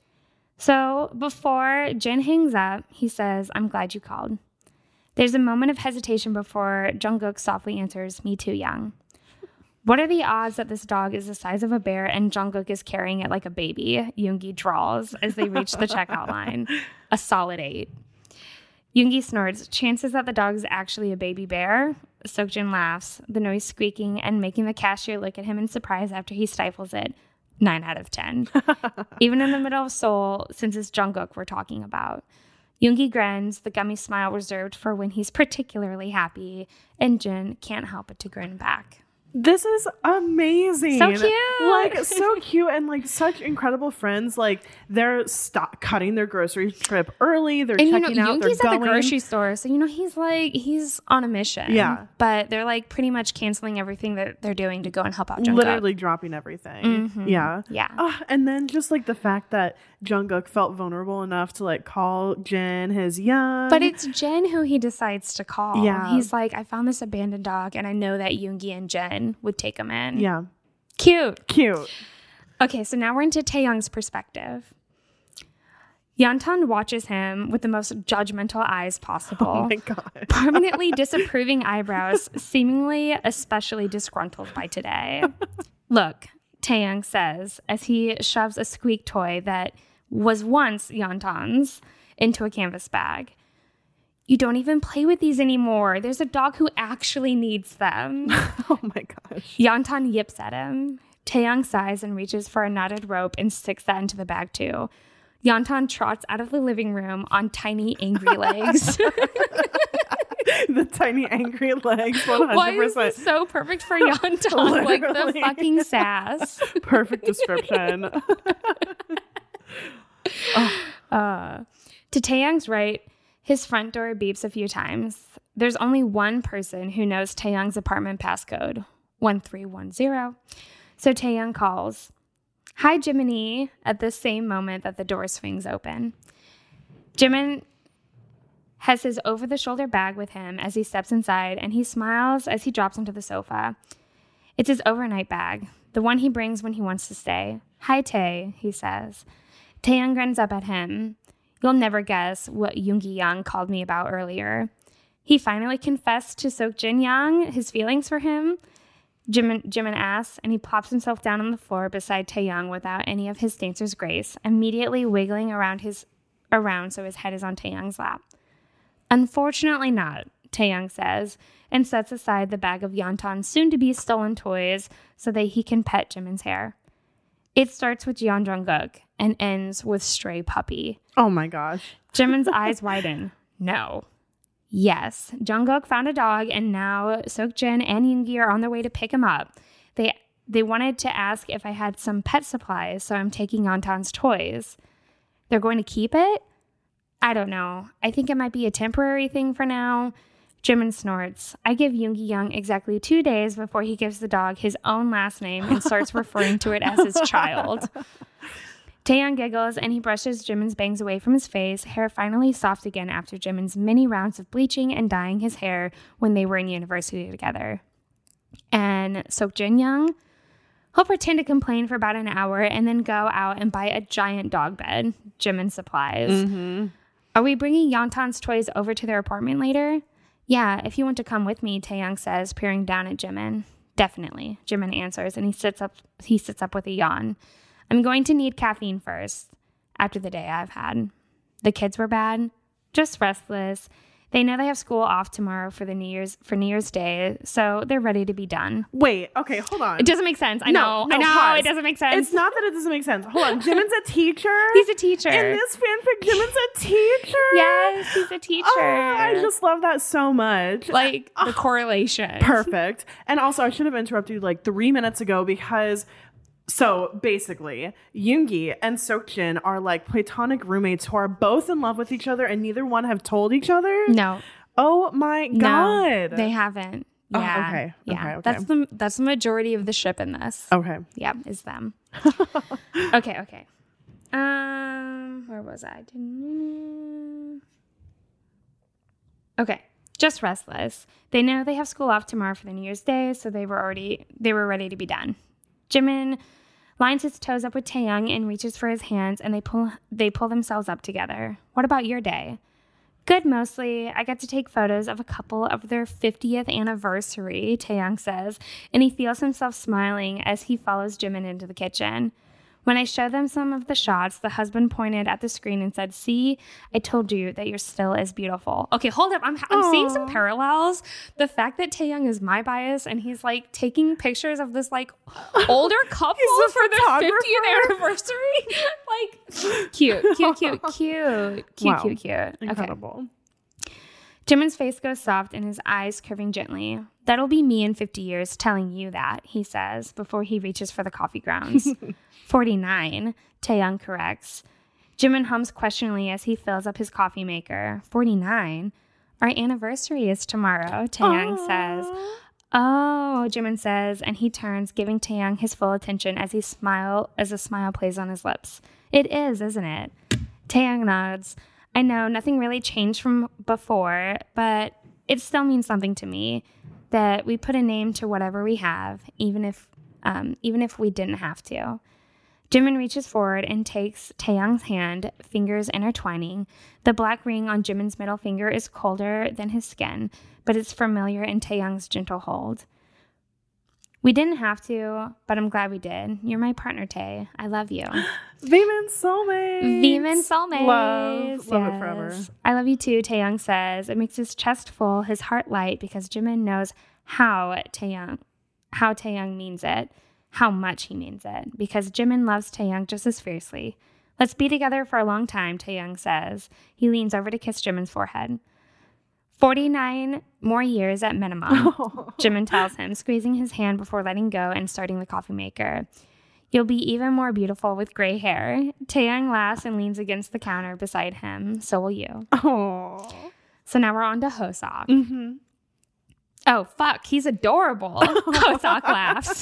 So before Jin hangs up, he says, I'm glad you called. There's a moment of hesitation before Jungkook softly answers, me too, Young. What are the odds that this dog is the size of a bear and Jungkook is carrying it like a baby? Yoongi drawls as they reach the checkout line. A solid eight. Yoongi snorts. Chances that the dog is actually a baby bear? Seokjin laughs, the noise squeaking and making the cashier look at him in surprise after he stifles it. Nine out of ten. Even in the middle of Seoul, since it's Jungkook we're talking about. Yoongi grins, the gummy smile reserved for when he's particularly happy, and Jin can't help but to grin back. This is amazing. So cute. Like, so cute and, like, such incredible friends. Like, they're stop cutting their grocery trip early. They're and, checking you know, out. Yoongi's They're at going. the grocery store, so, you know, he's, like, he's on a mission. Yeah. But they're, like, pretty much canceling everything that they're doing to go and help out Jungkook. Literally dropping everything. Mm-hmm. Yeah. Yeah. Uh, and then just, like, the fact that Jungkook felt vulnerable enough to, like, call Jin his young. But it's Jin who he decides to call. Yeah. He's like, I found this abandoned dog, and I know that Yoongi and Jin would take him in. Yeah. Cute. Cute. Okay, so now we're into Taeyong's perspective. Yeontan watches him with the most judgmental eyes possible. Oh my God. Permanently disapproving eyebrows, seemingly especially disgruntled by today. Look, Taeyong says as he shoves a squeak toy that was once Yeontan's into a canvas bag. You don't even play with these anymore. There's a dog who actually needs them. Oh my gosh. Yeontan yips at him. Taeyong sighs and reaches for a knotted rope and sticks that into the bag too. Yeontan trots out of the living room on tiny, angry legs. The tiny, angry legs, one hundred percent. Why is this so perfect for Yeontan? Like the fucking sass. Perfect description. oh. uh, to Taeyong's right, his front door beeps a few times. There's only one person who knows Taeyong's apartment passcode, one three one zero. So Taeyong calls. Hi, Jiminy, at the same moment that the door swings open. Jimin has his over-the-shoulder bag with him as he steps inside, and he smiles as he drops onto the sofa. It's his overnight bag, the one he brings when he wants to stay. Hi, Tae, he says. Taeyong grins up at him. You'll never guess what Yoongi Young called me about earlier. He finally confessed to Seokjin Young his feelings for him. Jimin, Jimin asks, and he plops himself down on the floor beside Taeyong without any of his dancer's grace, immediately wiggling around his around so his head is on Taeyong's lap. Unfortunately not, Taeyong says, and sets aside the bag of Yeontan's soon-to-be stolen toys so that he can pet Jimin's hair. It starts with Yeon Jungkook and ends with Stray Puppy. Oh my gosh. Jimin's eyes widen. No. Yes, Jungkook found a dog, and now Seokjin and Yoongi are on their way to pick him up. They they wanted to ask if I had some pet supplies, so I'm taking Yeontan's toys. They're going to keep it? I don't know. I think it might be a temporary thing for now. Jimin snorts. I give Yoongi Young exactly two days before he gives the dog his own last name and starts referring to it as his child. Taeyong giggles and he brushes Jimin's bangs away from his face, hair finally soft again after Jimin's many rounds of bleaching and dyeing his hair when they were in university together. And Seokjin Young, he'll pretend to complain for about an hour and then go out and buy a giant dog bed, Jimin supplies. Mm-hmm. Are we bringing Yeontan's toys over to their apartment later? Yeah, if you want to come with me, Taeyong says, peering down at Jimin. Definitely, Jimin answers, and he sits up he sits up with a yawn. I'm going to need caffeine first, after the day I've had. The kids were bad, just restless. They know they have school off tomorrow for the New Year's for New Year's Day, so they're ready to be done. Wait, okay, hold on. It doesn't make sense. I no, know. No, I know. pause. It doesn't make sense. It's not that it doesn't make sense. Hold on. Jimin's a teacher? He's a teacher. In this fanfic, Jimin's a teacher? Yes, he's a teacher. Oh, I just love that so much. Like the correlation. Perfect. And also, I should have interrupted you like three minutes ago because... So basically, Yoongi and Seokjin are like platonic roommates who are both in love with each other and neither one have told each other? No. Oh my God. No, they haven't. Oh, Yeah. okay. Yeah. Okay, okay. That's the that's the majority of the ship in this. Okay. Yeah, is them. okay, okay. Um where was I? Okay. Just restless. They know they have school off tomorrow for the New Year's Day, so they were already they were ready to be done. Jimin lines his toes up with Taeyong and reaches for his hands, and they pull they pull themselves up together. What about your day? Good, mostly. I got to take photos of a couple of their fiftieth anniversary, Taeyong says, and he feels himself smiling as he follows Jimin into the kitchen. When I showed them some of the shots, the husband pointed at the screen and said, see, I told you that you're still as beautiful. Okay, hold up. I'm, I'm seeing some parallels. The fact that Taeyong is my bias and he's like taking pictures of this like older couple for their fiftieth anniversary. Like cute, cute, cute, cute, cute, wow. cute, cute. Incredible. Okay. Jimin's face goes soft and his eyes curving gently. That'll be me in fifty years telling you that, he says, before he reaches for the coffee grounds. forty-nine, Taeyong corrects. Jimin hums questioningly as he fills up his coffee maker. forty-nine? Our anniversary is tomorrow, Taeyong Aww. says. Oh, Jimin says, and he turns, giving Taeyong his full attention as he smile as a smile plays on his lips. It is, isn't it? Taeyong nods. I know nothing really changed from before, but it still means something to me that we put a name to whatever we have, even if um, even if we didn't have to. Jimin reaches forward and takes Taeyoung's hand, fingers intertwining. The black ring on Jimin's middle finger is colder than his skin, but it's familiar in Taeyoung's gentle hold. We didn't have to, but I'm glad we did. You're my partner, Tae. I love you. Veeman soulmates. Veeman soulmates. Love. Love yes. it forever. I love you too, Taeyoung says. It makes his chest full, his heart light, because Jimin knows how Taeyoung, how Taeyoung means it, how much he means it, because Jimin loves Taeyoung just as fiercely. Let's be together for a long time, Taeyoung says. He leans over to kiss Jimin's forehead. forty-nine more years at minimum, Jimin tells him, squeezing his hand before letting go and starting the coffee maker. You'll be even more beautiful with gray hair. Taeyoung laughs and leans against the counter beside him. So will you. Oh. So now we're on to Hoseok. Mm-hmm. Oh, fuck. He's adorable. Hoseok laughs.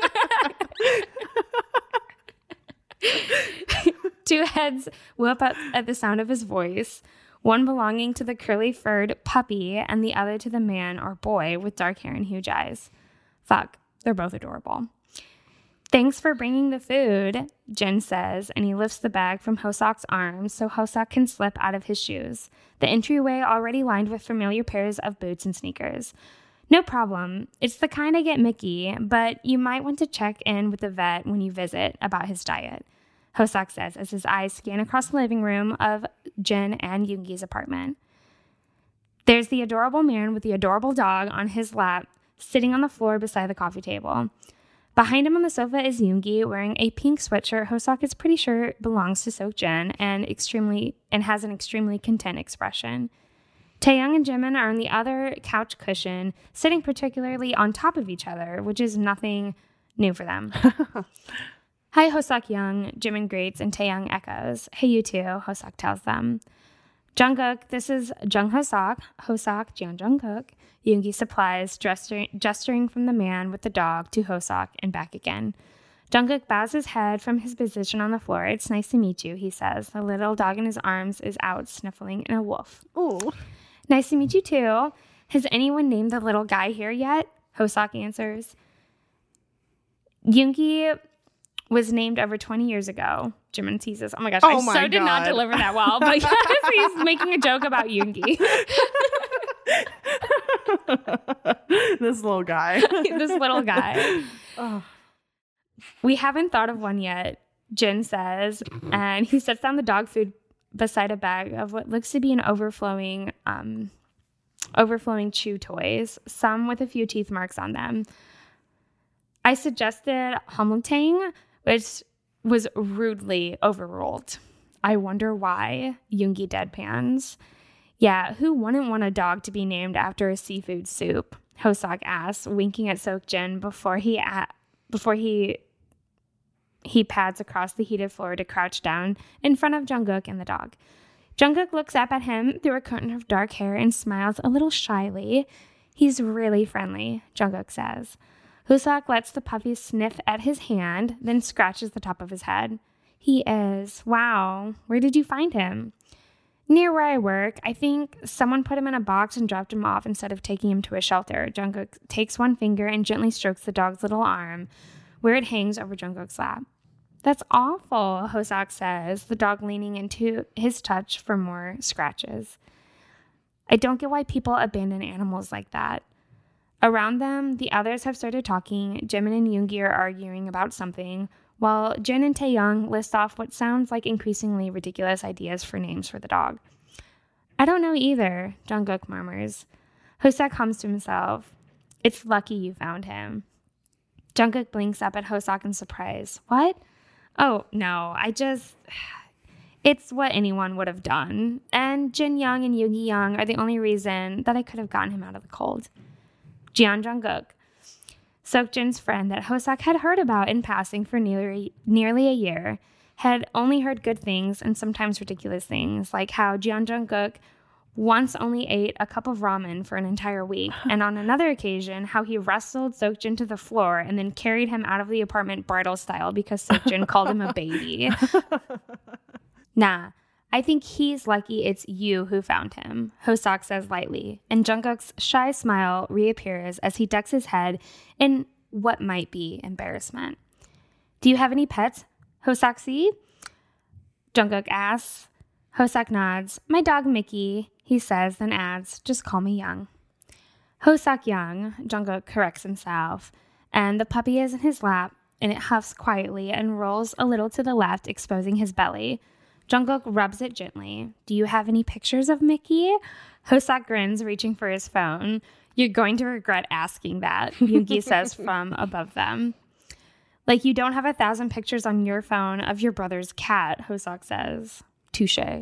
Two heads whoop up at the sound of his voice, one belonging to the curly-furred puppy and the other to the man or boy with dark hair and huge eyes. Fuck. They're both adorable. Thanks for bringing the food, Jin says, and he lifts the bag from Hoseok's arms so Hoseok can slip out of his shoes, the entryway already lined with familiar pairs of boots and sneakers. No problem. It's the kind I get Mickey, but you might want to check in with the vet when you visit about his diet, Hoseok says as his eyes scan across the living room of Jin and Yoongi's apartment. There's the adorable man with the adorable dog on his lap, sitting on the floor beside the coffee table. Behind him on the sofa is Yoongi wearing a pink sweatshirt Hoseok is pretty sure belongs to Seokjin and extremely and has an extremely content expression. Taeyoung and Jimin are on the other couch cushion, sitting particularly on top of each other, which is nothing new for them. Hi, Hoseok Young, Jimin greets, and Taeyoung echoes. Hey, you too, Hoseok tells them. Jungkook, this is Jung Hoseok, Hoseok, Jeon Jungkook. Yoongi supplies, gesturing, gesturing from the man with the dog to Hoseok and back again. Jungkook bows his head from his position on the floor. It's nice to meet you, he says. The little dog in his arms is out sniffling in a wolf. Ooh. Nice to meet you too. Has anyone named the little guy here yet? Hoseok answers. Yoongi was named over twenty years ago. Jimin teases. Oh my gosh, oh I my so God. did not deliver that well, but yes, he's making a joke about Yoongi. This little guy. This little guy. Oh. We haven't thought of one yet, Jin says, and he sets down the dog food beside a bag of what looks to be an overflowing, um, overflowing chew toys, some with a few teeth marks on them. I suggested Hamlutang, which was rudely overruled. I wonder why, Yoongi deadpans. Yeah, who wouldn't want a dog to be named after a seafood soup? Hoseok asks, winking at Seokjin before he at, before he he pads across the heated floor to crouch down in front of Jungkook and the dog. Jungkook looks up at him through a curtain of dark hair and smiles a little shyly. He's really friendly, Jungkook says. Hoseok lets the puppy sniff at his hand, then scratches the top of his head. He is. Wow. Where did you find him? Near where I work. I think someone put him in a box and dropped him off instead of taking him to a shelter. Jungkook takes one finger and gently strokes the dog's little arm, where it hangs over Jungkook's lap. That's awful, Hoseok says, the dog leaning into his touch for more scratches. I don't get why people abandon animals like that. Around them, the others have started talking. Jimin and Yoongi are arguing about something, while Jin and Taeyoung list off what sounds like increasingly ridiculous ideas for names for the dog. I don't know either, Jungkook murmurs. Hoseok hums to himself. It's lucky you found him. Jungkook blinks up at Hoseok in surprise. What? Oh, no, I just... It's what anyone would have done. And Jin Young and Yoongi Young are the only reason that I could have gotten him out of the cold. Jeon Jungkook, Seokjin's friend that Hoseok had heard about in passing for nearly, nearly a year, had only heard good things and sometimes ridiculous things, like how Jeon Jungkook once only ate a cup of ramen for an entire week, and on another occasion, how he wrestled Seokjin to the floor and then carried him out of the apartment bridal style because Seokjin called him a baby. Nah, I think he's lucky it's you who found him, Hoseok says lightly, and Jungkook's shy smile reappears as he ducks his head in what might be embarrassment. Do you have any pets? Hoseok-see? Jungkook asks. Hoseok nods. My dog Mickey, he says, then adds, just call me Young. Hoseok Young, Jungkook corrects himself, and the puppy is in his lap, and it huffs quietly and rolls a little to the left, exposing his belly. Jungkook rubs it gently. Do you have any pictures of Mickey? Hoseok grins, reaching for his phone. You're going to regret asking that, Yoongi says from above them. Like you don't have a thousand pictures on your phone of your brother's cat, Hoseok says. Touché.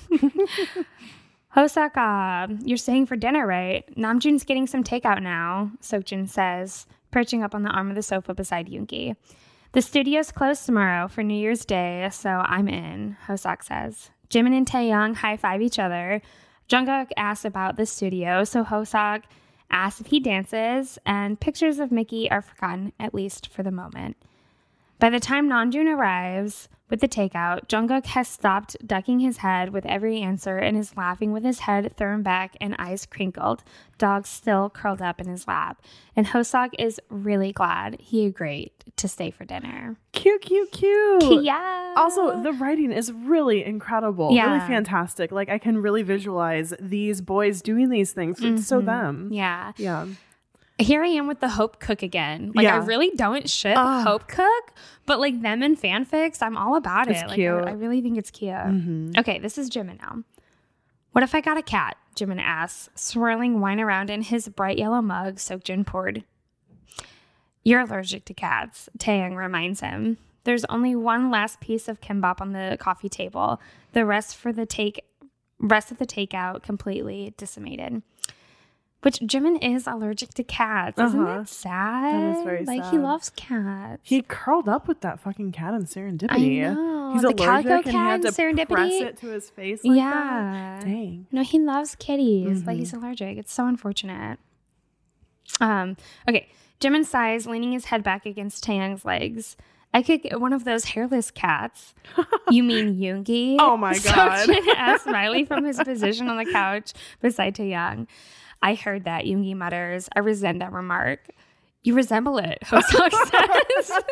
Hoseok, uh, you're staying for dinner, right? Namjoon's getting some takeout now, Seokjin says, perching up on the arm of the sofa beside Yoongi. The studio's closed tomorrow for New Year's Day, so I'm in, Hoseok says. Jimin and Taeyoung high-five each other. Jungkook asks about the studio, so Hoseok asks if he dances, and pictures of Mickey are forgotten, at least for the moment. By the time Namjoon arrives with the takeout, Jungkook has stopped ducking his head with every answer and is laughing with his head thrown back and eyes crinkled, dog still curled up in his lap. And Hoseok is really glad he agreed to stay for dinner. Cute, cute, cute. Yeah. Also, the writing is really incredible. Yeah. Really fantastic. Like, I can really visualize these boys doing these things. Mm-hmm. It's so them. Yeah. Yeah. Here I am with the Hope Cook again. Like, yeah. I really don't ship oh. Hope Cook, but like them in fanfics, I'm all about it's it. Like, cute. I, I really think it's cute. Mm-hmm. Okay, this is Jimin now. What if I got a cat? Jimin asks, swirling wine around in his bright yellow mug Seokjin poured. You're allergic to cats, Taeyang reminds him. There's only one last piece of kimbap on the coffee table. The rest for the take, rest of the takeout completely decimated. Which Jimin is allergic to cats. Isn't uh-huh. that sad? That is very like, sad. he loves cats. He curled up with that fucking cat in Serendipity. I know. He's the allergic calico and he cat had in to Serendipity. press it to his face like yeah. that. Dang. No, he loves kitties, Mm-hmm. but he's allergic. It's so unfortunate. Um. Okay. Jimin sighs, leaning his head back against Taeyang's legs. I could get one of those hairless cats. You mean Yoongi? Oh my god. So Jin asked Smiley from his position on the couch beside Taeyang. I heard that, Yoongi mutters. I resent that remark. You resemble it, Hoseok says.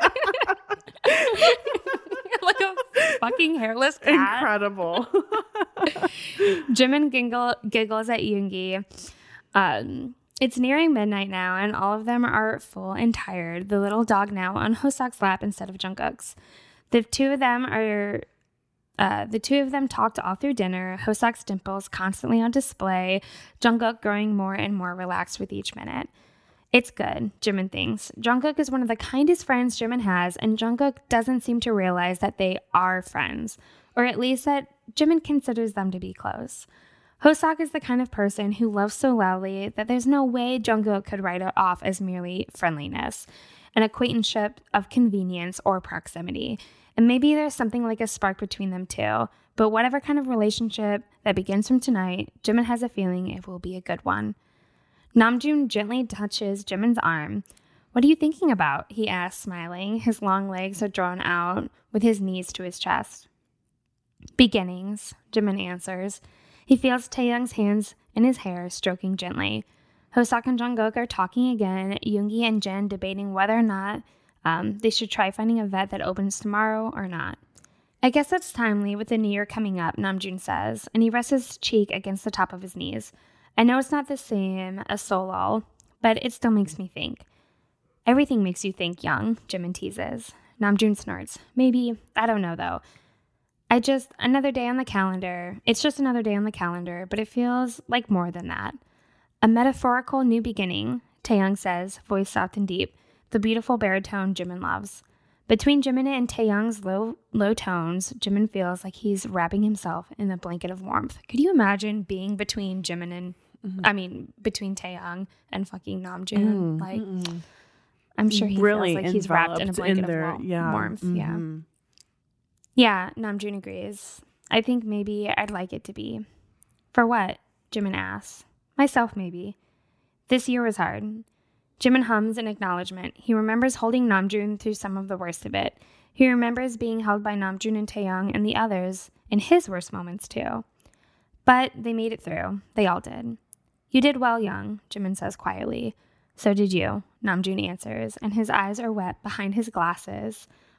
Like a fucking hairless cat. Incredible. Jimin giggle, giggles at Yoongi. Um, it's nearing midnight now, and all of them are full and tired. The little dog now on Hoseok's lap instead of Jungkook's. The two of them are... Uh, the two of them talked all through dinner, Hoseok's dimples constantly on display, Jungkook growing more and more relaxed with each minute. It's good, Jimin thinks. Jungkook is one of the kindest friends Jimin has, and Jungkook doesn't seem to realize that they are friends, or at least that Jimin considers them to be close. Hoseok is the kind of person who loves so loudly that there's no way Jungkook could write it off as merely friendliness, an acquaintanceship of convenience or proximity. And maybe there's something like a spark between them too. But whatever kind of relationship that begins from tonight, Jimin has a feeling it will be a good one. Namjoon gently touches Jimin's arm. What are you thinking about? He asks, smiling. His long legs are drawn out with his knees to his chest. Beginnings, Jimin answers. He feels Taeyang's hands in his hair, stroking gently. Hoseok and Jungkook are talking again, Yoongi and Jin debating whether or not Um, they should try finding a vet that opens tomorrow or not. I guess that's timely with the new year coming up, Namjoon says, and he rests his cheek against the top of his knees. I know it's not the same as Solal, but it still makes me think. Everything makes you think, Young, Jimin teases. Namjoon snorts. Maybe, I don't know though. I just, another day on the calendar. It's just another day on the calendar, but it feels like more than that. A metaphorical new beginning, Taeyang says, voice soft and deep. The beautiful baritone Jimin loves. Between Jimin and Taeyang's low low tones, Jimin feels like he's wrapping himself in a blanket of warmth. Could you imagine being between Jimin and, mm-hmm. I mean, between Taeyang and fucking Namjoon? Mm, like, mm-mm. I'm sure he really feels like he's wrapped in a blanket in their, of yeah. warmth. Mm-hmm. Yeah. Yeah, Namjoon agrees. I think maybe I'd like it to be. For what? Jimin asks. Myself, maybe. This year was hard. Jimin hums in acknowledgement. He remembers holding Namjoon through some of the worst of it. He remembers being held by Namjoon and Taeyang and the others in his worst moments too. But they made it through. They all did. You did well, Young, Jimin says quietly. So did you, Namjoon answers, and his eyes are wet behind his glasses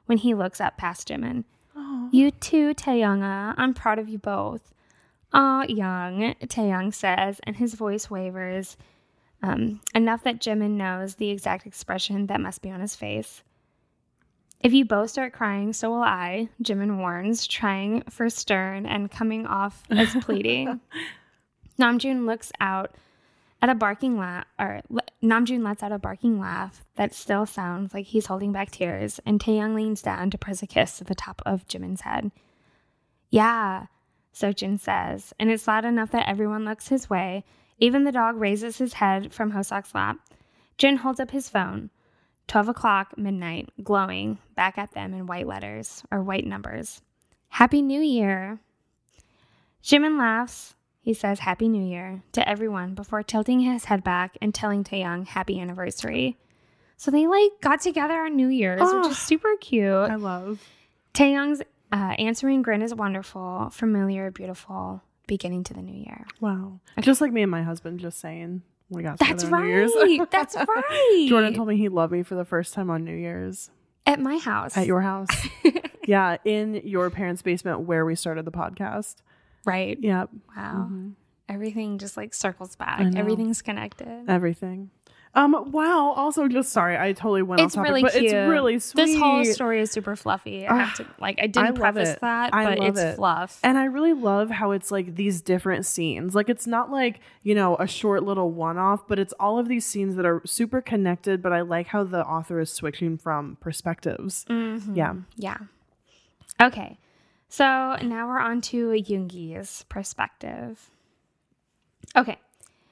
when he looks up past Jimin. You too, Taeyanga. I'm proud of you both. Aw, Young, Taeyang says, and his voice wavers, um, enough that Jimin knows the exact expression that must be on his face. If you both start crying, so will I, Jimin warns, trying for stern and coming off as pleading. Namjoon looks out at a barking laugh, or Namjoon lets out a barking laugh that still sounds like he's holding back tears, and Taeyang leans down to press a kiss to the top of Jimin's head. Yeah, Seokjin says, and it's loud enough that everyone looks his way. Even the dog raises his head from Hosok's lap. Jin holds up his phone. twelve o'clock, midnight, glowing, back at them in white letters, or white numbers. Happy New Year! Jimin laughs. He says Happy New Year to everyone before tilting his head back and telling Taeyang Happy Anniversary. So they, like, got together on New Year's, oh, which is super cute. I love. Taeyang's uh, answering grin is wonderful, familiar, beautiful, beginning to the new year. Wow. Okay. Just like me and my husband just saying. We got That's on right. New Year's. That's right. Jordan told me he loved me for the first time on New Year's. At my house. At your house. Yeah, in your parents' basement where we started the podcast. Right. Yep. Wow. Mm-hmm. Everything just like circles back. Everything's connected. Everything. Um. Wow. Also, just sorry, I totally went it's off topic, really but cute. it's really sweet. This whole story is super fluffy. I have to like. I didn't I preface it. that, I but love it's it. fluff. And I really love how it's like these different scenes. Like it's not like, you know, a short little one-off, but it's all of these scenes that are super connected. But I like how the author is switching from perspectives. Mm-hmm. Yeah. Yeah. Okay. So now we're on to Yoongi's perspective. Okay.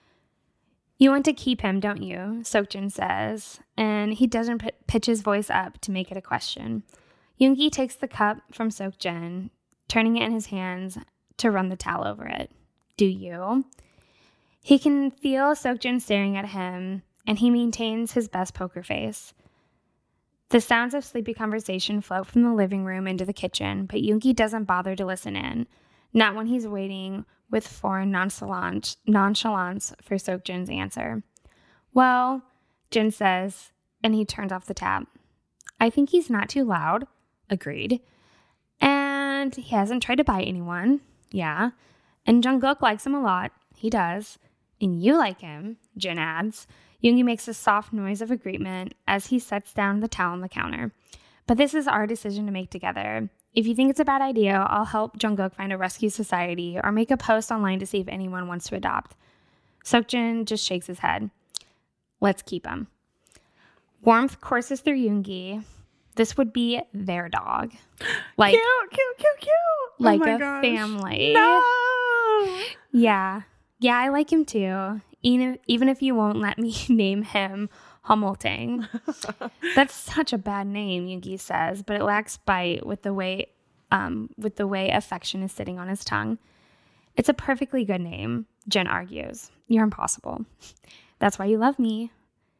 You want to keep him, don't you? Seokjin says, and he doesn't p- pitch his voice up to make it a question. Yoongi takes the cup from Seokjin, turning it in his hands to run the towel over it. Do you? He can feel Seokjin staring at him, and he maintains his best poker face. The sounds of sleepy conversation float from the living room into the kitchen, but Yoongi doesn't bother to listen in, not when he's waiting with foreign nonchalance, nonchalance for Seokjin's answer. Well, Jin says, and he turns off the tap. I think he's not too loud. Agreed. And he hasn't tried to bite anyone. Yeah. And Jungkook likes him a lot. He does. And you like him, Jin adds. Yoongi makes a soft noise of agreement as he sets down the towel on the counter. But this is our decision to make together. If you think it's a bad idea, I'll help Jungkook find a rescue society or make a post online to see if anyone wants to adopt. Seokjin just shakes his head. Let's keep him. Warmth courses through Yoongi. This would be their dog. Like, cute, cute, cute, cute. Like oh a gosh. family. No! Yeah. Yeah, I like him too. Even if, even if you won't let me name him Homoltang. That's such a bad name, Yoongi says, but it lacks bite with the way um, with the way affection is sitting on his tongue. It's a perfectly good name, Jin argues. You're impossible. That's why you love me.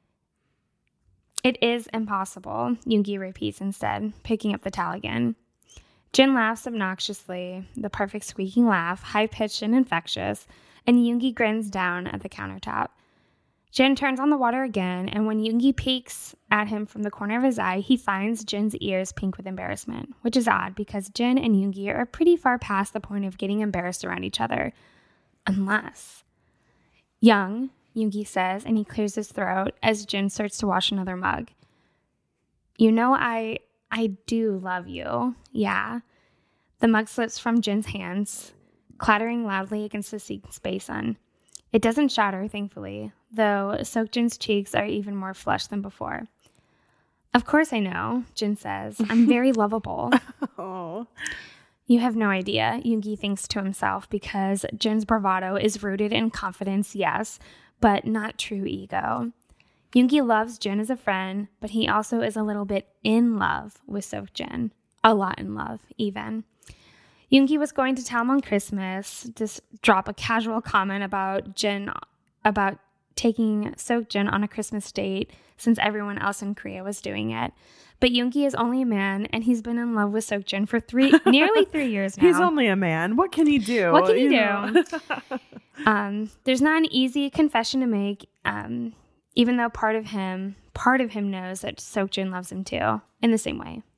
It is impossible, Yoongi repeats instead, picking up the towel again. Jin laughs obnoxiously, the perfect squeaking laugh, high-pitched and infectious, and Yoongi grins down at the countertop. Jin turns on the water again, and when Yoongi peeks at him from the corner of his eye, he finds Jin's ears pink with embarrassment, which is odd because Jin and Yoongi are pretty far past the point of getting embarrassed around each other. Unless. Young, Yoongi says, and he clears his throat as Jin starts to wash another mug. You know, I, I do love you. Yeah. The mug slips from Jin's hands, clattering loudly against the seat basin. It doesn't shatter, thankfully, though Seokjin's cheeks are even more flushed than before. Of course I know, Jin says. I'm very lovable. Oh. You have no idea, Yoongi thinks to himself, because Jin's bravado is rooted in confidence, yes, but not true ego. Yoongi loves Jin as a friend, but he also is a little bit in love with Seokjin. A lot in love, even. Yoongi was going to tell him on Christmas, just drop a casual comment about Jin, about taking Seokjin on a Christmas date since everyone else in Korea was doing it. But Yoongi is only a man, and he's been in love with Seokjin for three, nearly three years now. He's only a man. What can he do? What can he you do? um, there's not an easy confession to make, um, even though part of him, part of him knows that Seokjin loves him too, in the same way.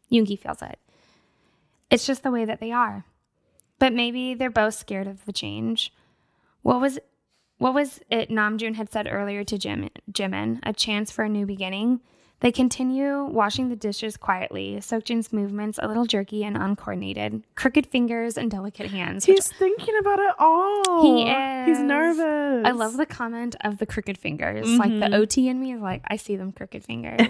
Yoongi feels it. It's just the way that they are. But maybe they're both scared of the change. What was what was it Namjoon had said earlier to Jim, Jimin? A chance for a new beginning? They continue washing the dishes quietly, Seokjin's movements a little jerky and uncoordinated, crooked fingers and delicate hands. He's thinking about it all. He is. He's nervous. I love the comment of the crooked fingers. Mm-hmm. Like the O T in me is like, I see them crooked fingers.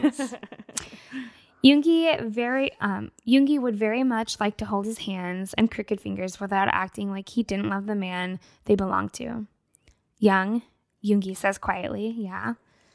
Yoongi very um, Yoongi would very much like to hold his hands and crooked fingers without acting like he didn't love the man they belonged to. Young, Yoongi says quietly, yeah.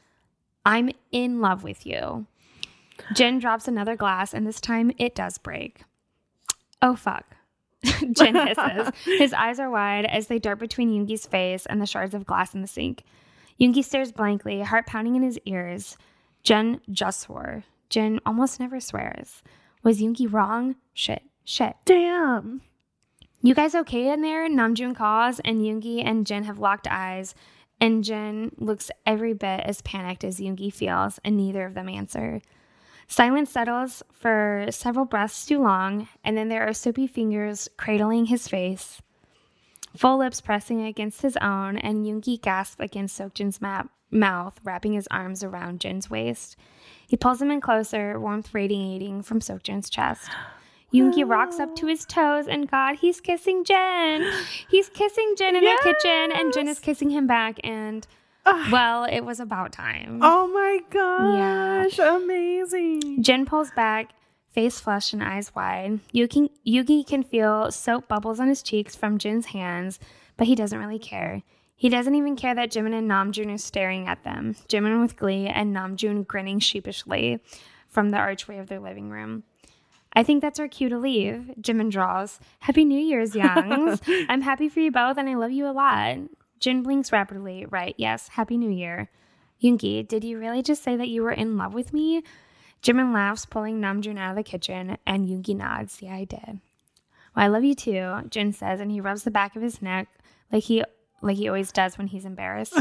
I'm in love with you. Jin drops another glass, and this time it does break. Oh, fuck. Jin hisses. His eyes are wide as they dart between Yoongi's face and the shards of glass in the sink. Yoongi stares blankly, heart pounding in his ears. Jin just swore. Jin almost never swears. Was Yoongi wrong? Shit. Shit. Damn. You guys okay in there? Namjoon calls, and Yoongi and Jin have locked eyes. And Jin looks every bit as panicked as Yoongi feels, and neither of them answer. Silence settles for several breaths too long, and then there are soapy fingers cradling his face, full lips pressing against his own, and Yoongi gasps against Seokjin's ma- mouth, wrapping his arms around Jin's waist. He pulls him in closer, warmth radiating from Seokjin's chest. Yoongi rocks up to his toes, and God, he's kissing Jin. He's kissing Jin in yes! the kitchen, and Jin is kissing him back, and, well, it was about time. Oh my gosh, yeah. Amazing. Jin pulls back, face flushed and eyes wide. Yuki, Yoongi can feel soap bubbles on his cheeks from Jin's hands, but he doesn't really care. He doesn't even care that Jimin and Namjoon are staring at them, Jimin with glee and Namjoon grinning sheepishly from the archway of their living room. I think that's our cue to leave, Jimin draws. Happy New Year's, youngs. I'm happy for you both, and I love you a lot. Jin blinks rapidly. Right, yes, Happy New Year. Yoongi, did you really just say that you were in love with me? Jimin laughs, pulling Namjoon out of the kitchen, and Yoongi nods. Yeah, I did. Well, I love you too, Jin says, and he rubs the back of his neck like he like he always does when he's embarrassed.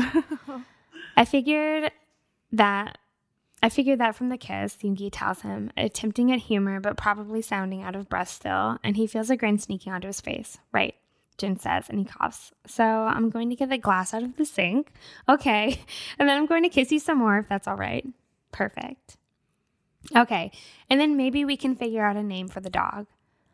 I figured that... I figured that from the kiss, Yoongi tells him, attempting at humor but probably sounding out of breath still, and he feels a grin sneaking onto his face. Right, Jin says, and he coughs. So I'm going to get the glass out of the sink. Okay, and then I'm going to kiss you some more if that's all right. Perfect. Okay, and then maybe we can figure out a name for the dog.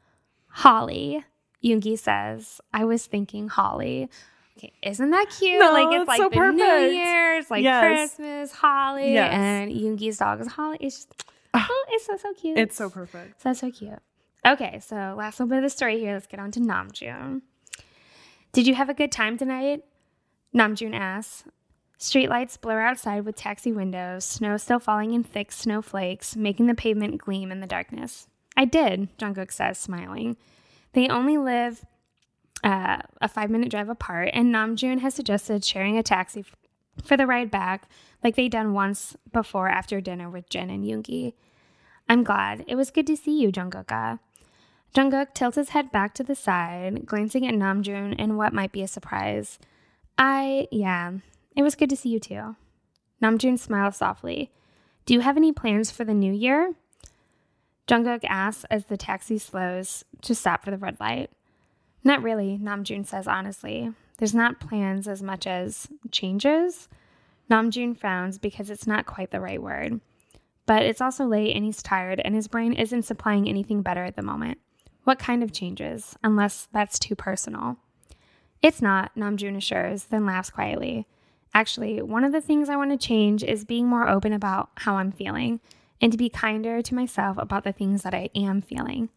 Holly, Yoongi says. I was thinking Holly. Okay, isn't that cute? No, like it's it's like so the perfect. New Year's, like Yes. Christmas, Holly, Yes. and Yoongi's dog is Holly. It's just, oh, it's so so cute. It's so perfect. So so cute. Okay, so last little bit of the story here. Let's get on to Namjoon. Did you have a good time tonight? Namjoon asks. Streetlights blur outside with taxi windows, snow still falling in thick snowflakes, making the pavement gleam in the darkness. I did, Jungkook says, smiling. They only live uh, a five-minute drive apart, and Namjoon has suggested sharing a taxi f- for the ride back, like they'd done once before after dinner with Jin and Yoongi. I'm glad. It was good to see you, Jungkook. Jungkook tilts his head back to the side, glancing at Namjoon in what might be a surprise. I, yeah, it was good to see you too. Namjoon smiles softly. Do you have any plans for the new year? Jungkook asks as the taxi slows to stop for the red light. Not really, Namjoon says honestly. There's not plans as much as changes. Namjoon frowns because it's not quite the right word. But it's also late and he's tired and his brain isn't supplying anything better at the moment. What kind of changes? Unless that's too personal. It's not, Namjoon assures, then laughs quietly. Actually, one of the things I want to change is being more open about how I'm feeling and to be kinder to myself about the things that I am feeling.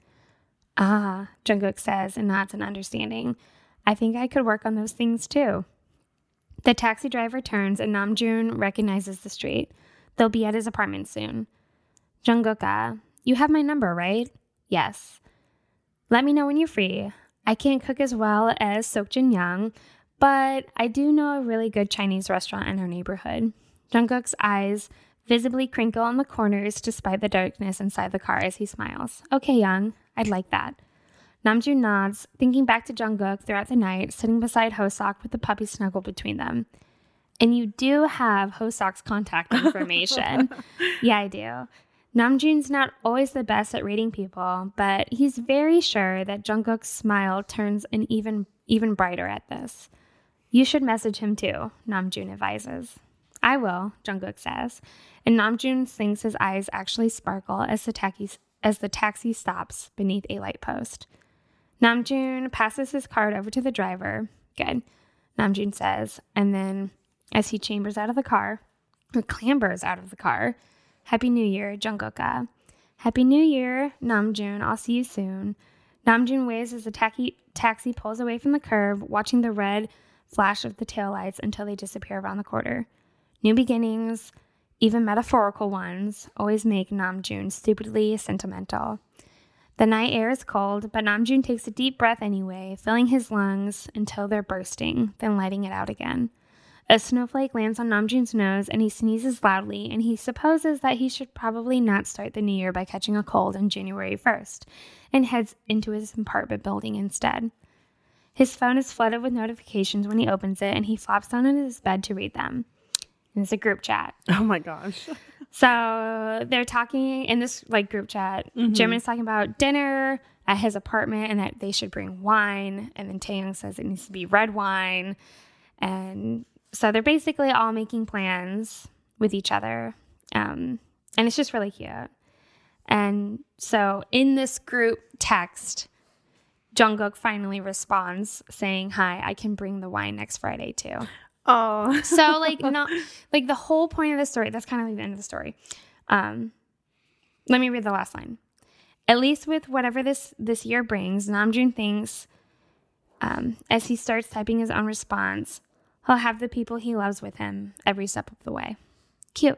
Ah, Jungkook says and nods in understanding. I think I could work on those things too. The taxi driver turns and Namjoon recognizes the street. They'll be at his apartment soon. Jungkook, you have my number, right? Yes. Let me know when you're free. I can't cook as well as Seokjin Young, but I do know a really good Chinese restaurant in our neighborhood. Jungkook's eyes visibly crinkle in the corners despite the darkness inside the car as he smiles. Okay, Young, I'd like that. Namjoon nods, thinking back to Jungkook throughout the night, sitting beside Hoseok with the puppy snuggled between them. And you do have Hoseok's contact information. Yeah, I do. Namjoon's not always the best at reading people, but he's very sure that Jungkook's smile turns an even even brighter at this. You should message him too, Namjoon advises. I will, Jungkook says, and Namjoon thinks his eyes actually sparkle as the taxi, as the taxi stops beneath a light post. Namjoon passes his card over to the driver. Good, Namjoon says, and then as he chambers out of the car, or clambers out of the car, Happy New Year, Jungkook. Happy New Year, Namjoon. I'll see you soon. Namjoon waves as the taxi, taxi pulls away from the curb, watching the red flash of the taillights until they disappear around the corner. New beginnings, even metaphorical ones, always make Namjoon stupidly sentimental. The night air is cold, but Namjoon takes a deep breath anyway, filling his lungs until they're bursting, then letting it out again. A snowflake lands on Namjoon's nose and he sneezes loudly, and he supposes that he should probably not start the new year by catching a cold on January first, and heads into his apartment building instead. His phone is flooded with notifications when he opens it, and he flops down on his bed to read them. And it's a group chat. Oh my gosh. So they're talking in this like group chat. Mm-hmm. Jimin's talking about dinner at his apartment and that they should bring wine, and then Taeyang says it needs to be red wine, and so they're basically all making plans with each other. Um, and it's just really cute. And so in this group text, Jungkook finally responds saying, hi, I can bring the wine next Friday too. Oh. So like not like the whole point of the story, that's kind of like the end of the story. Um, let me read the last line. At least with whatever this, this year brings, Namjoon thinks um, as he starts typing his own response, he'll have the people he loves with him every step of the way. Cute.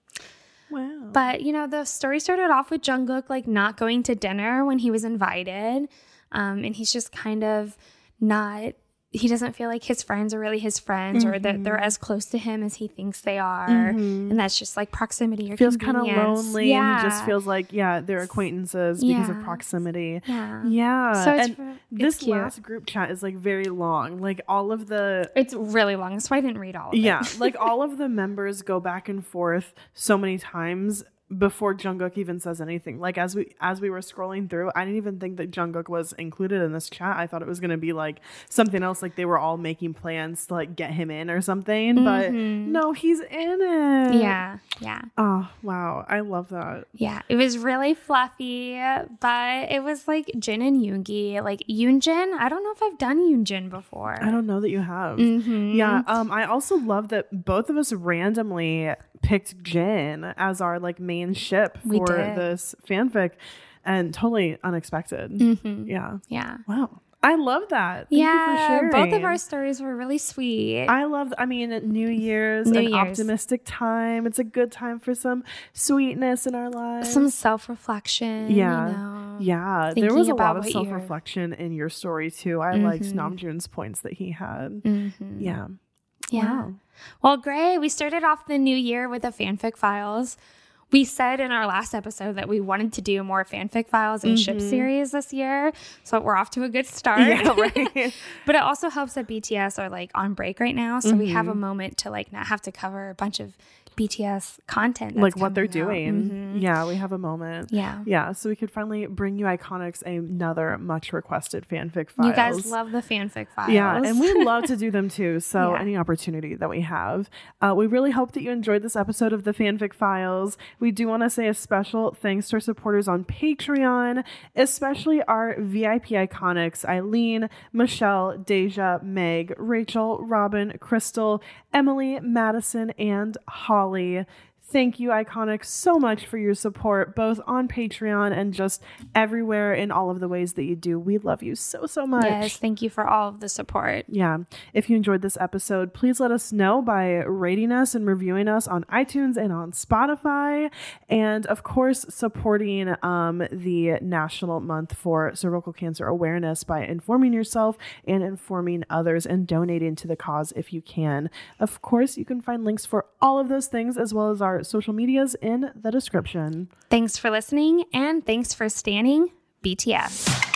Wow. But, you know, the story started off with Jungkook, like, not going to dinner when he was invited. Um, and he's just kind of not, he doesn't feel like his friends are really his friends, mm-hmm. or that they're as close to him as he thinks they are. Mm-hmm. And that's just, like, proximity or feels kind of convenience. lonely. Yeah. And he just feels like, yeah, they're acquaintances because yeah. of proximity. Yeah. Yeah. So it's, and it's this cute. last group chat is, like, very long. Like, all of the... It's really long. That's why I didn't read all of yeah, it. Yeah. Like, all of the members go back and forth so many times before Jungkook even says anything. Like, as we as we were scrolling through, I didn't even think that Jungkook was included in this chat. I thought it was going to be like something else, like they were all making plans to like get him in or something. Mm-hmm. But no, he's in it. Yeah, yeah. Oh, wow. I love that. Yeah, it was really fluffy, but it was like Jin and Yoongi. Like Yoonjin, I don't know if I've done Yoonjin before. I don't know that you have. Mm-hmm. Yeah. Um. I also love that both of us randomly picked Jin as our like main ship for this fanfic, and totally unexpected. Mm-hmm. Yeah. Yeah. Wow. I love that. Thank yeah. you for sharing. Both of our stories were really sweet. I love, I mean, New Year's, New an Year's. optimistic time. It's a good time for some sweetness in our lives. Some self-reflection. Yeah. You know, yeah. There was a lot of what self-reflection in your story too. I mm-hmm. liked Namjoon's points that he had. Mm-hmm. Yeah. Yeah. Wow. Well, great. We started off the new year with the fanfic files. We said in our last episode that we wanted to do more fanfic files and mm-hmm. ship series this year. So we're off to a good start. Yeah, right. But it also helps that B T S are like on break right now. So mm-hmm. we have a moment to like not have to cover a bunch of B T S content. Like what they're out. doing. Mm-hmm. Yeah, we have a moment. Yeah. Yeah. So we could finally bring you Iconics another much requested fanfic files. You guys love the fanfic files. Yeah. And we love to do them too. So yeah. any opportunity that we have. Uh, we really hope that you enjoyed this episode of the fanfic files. We do want to say a special thanks to our supporters on Patreon, especially our V I P Iconics, Eileen, Michelle, Deja, Meg, Rachel, Robin, Crystal, Emily, Madison, and Holly. Thank you, Iconics, so much for your support, both on Patreon and just everywhere in all of the ways that you do. We love you so, so much. Yes, thank you for all of the support. Yeah. If you enjoyed this episode, please let us know by rating us and reviewing us on iTunes and on Spotify. And, of course, supporting um, the National Month for Cervical Cancer Awareness by informing yourself and informing others and donating to the cause if you can. Of course, you can find links for all of those things as well as our social medias in the description. Thanks for listening, and thanks for standing B T S.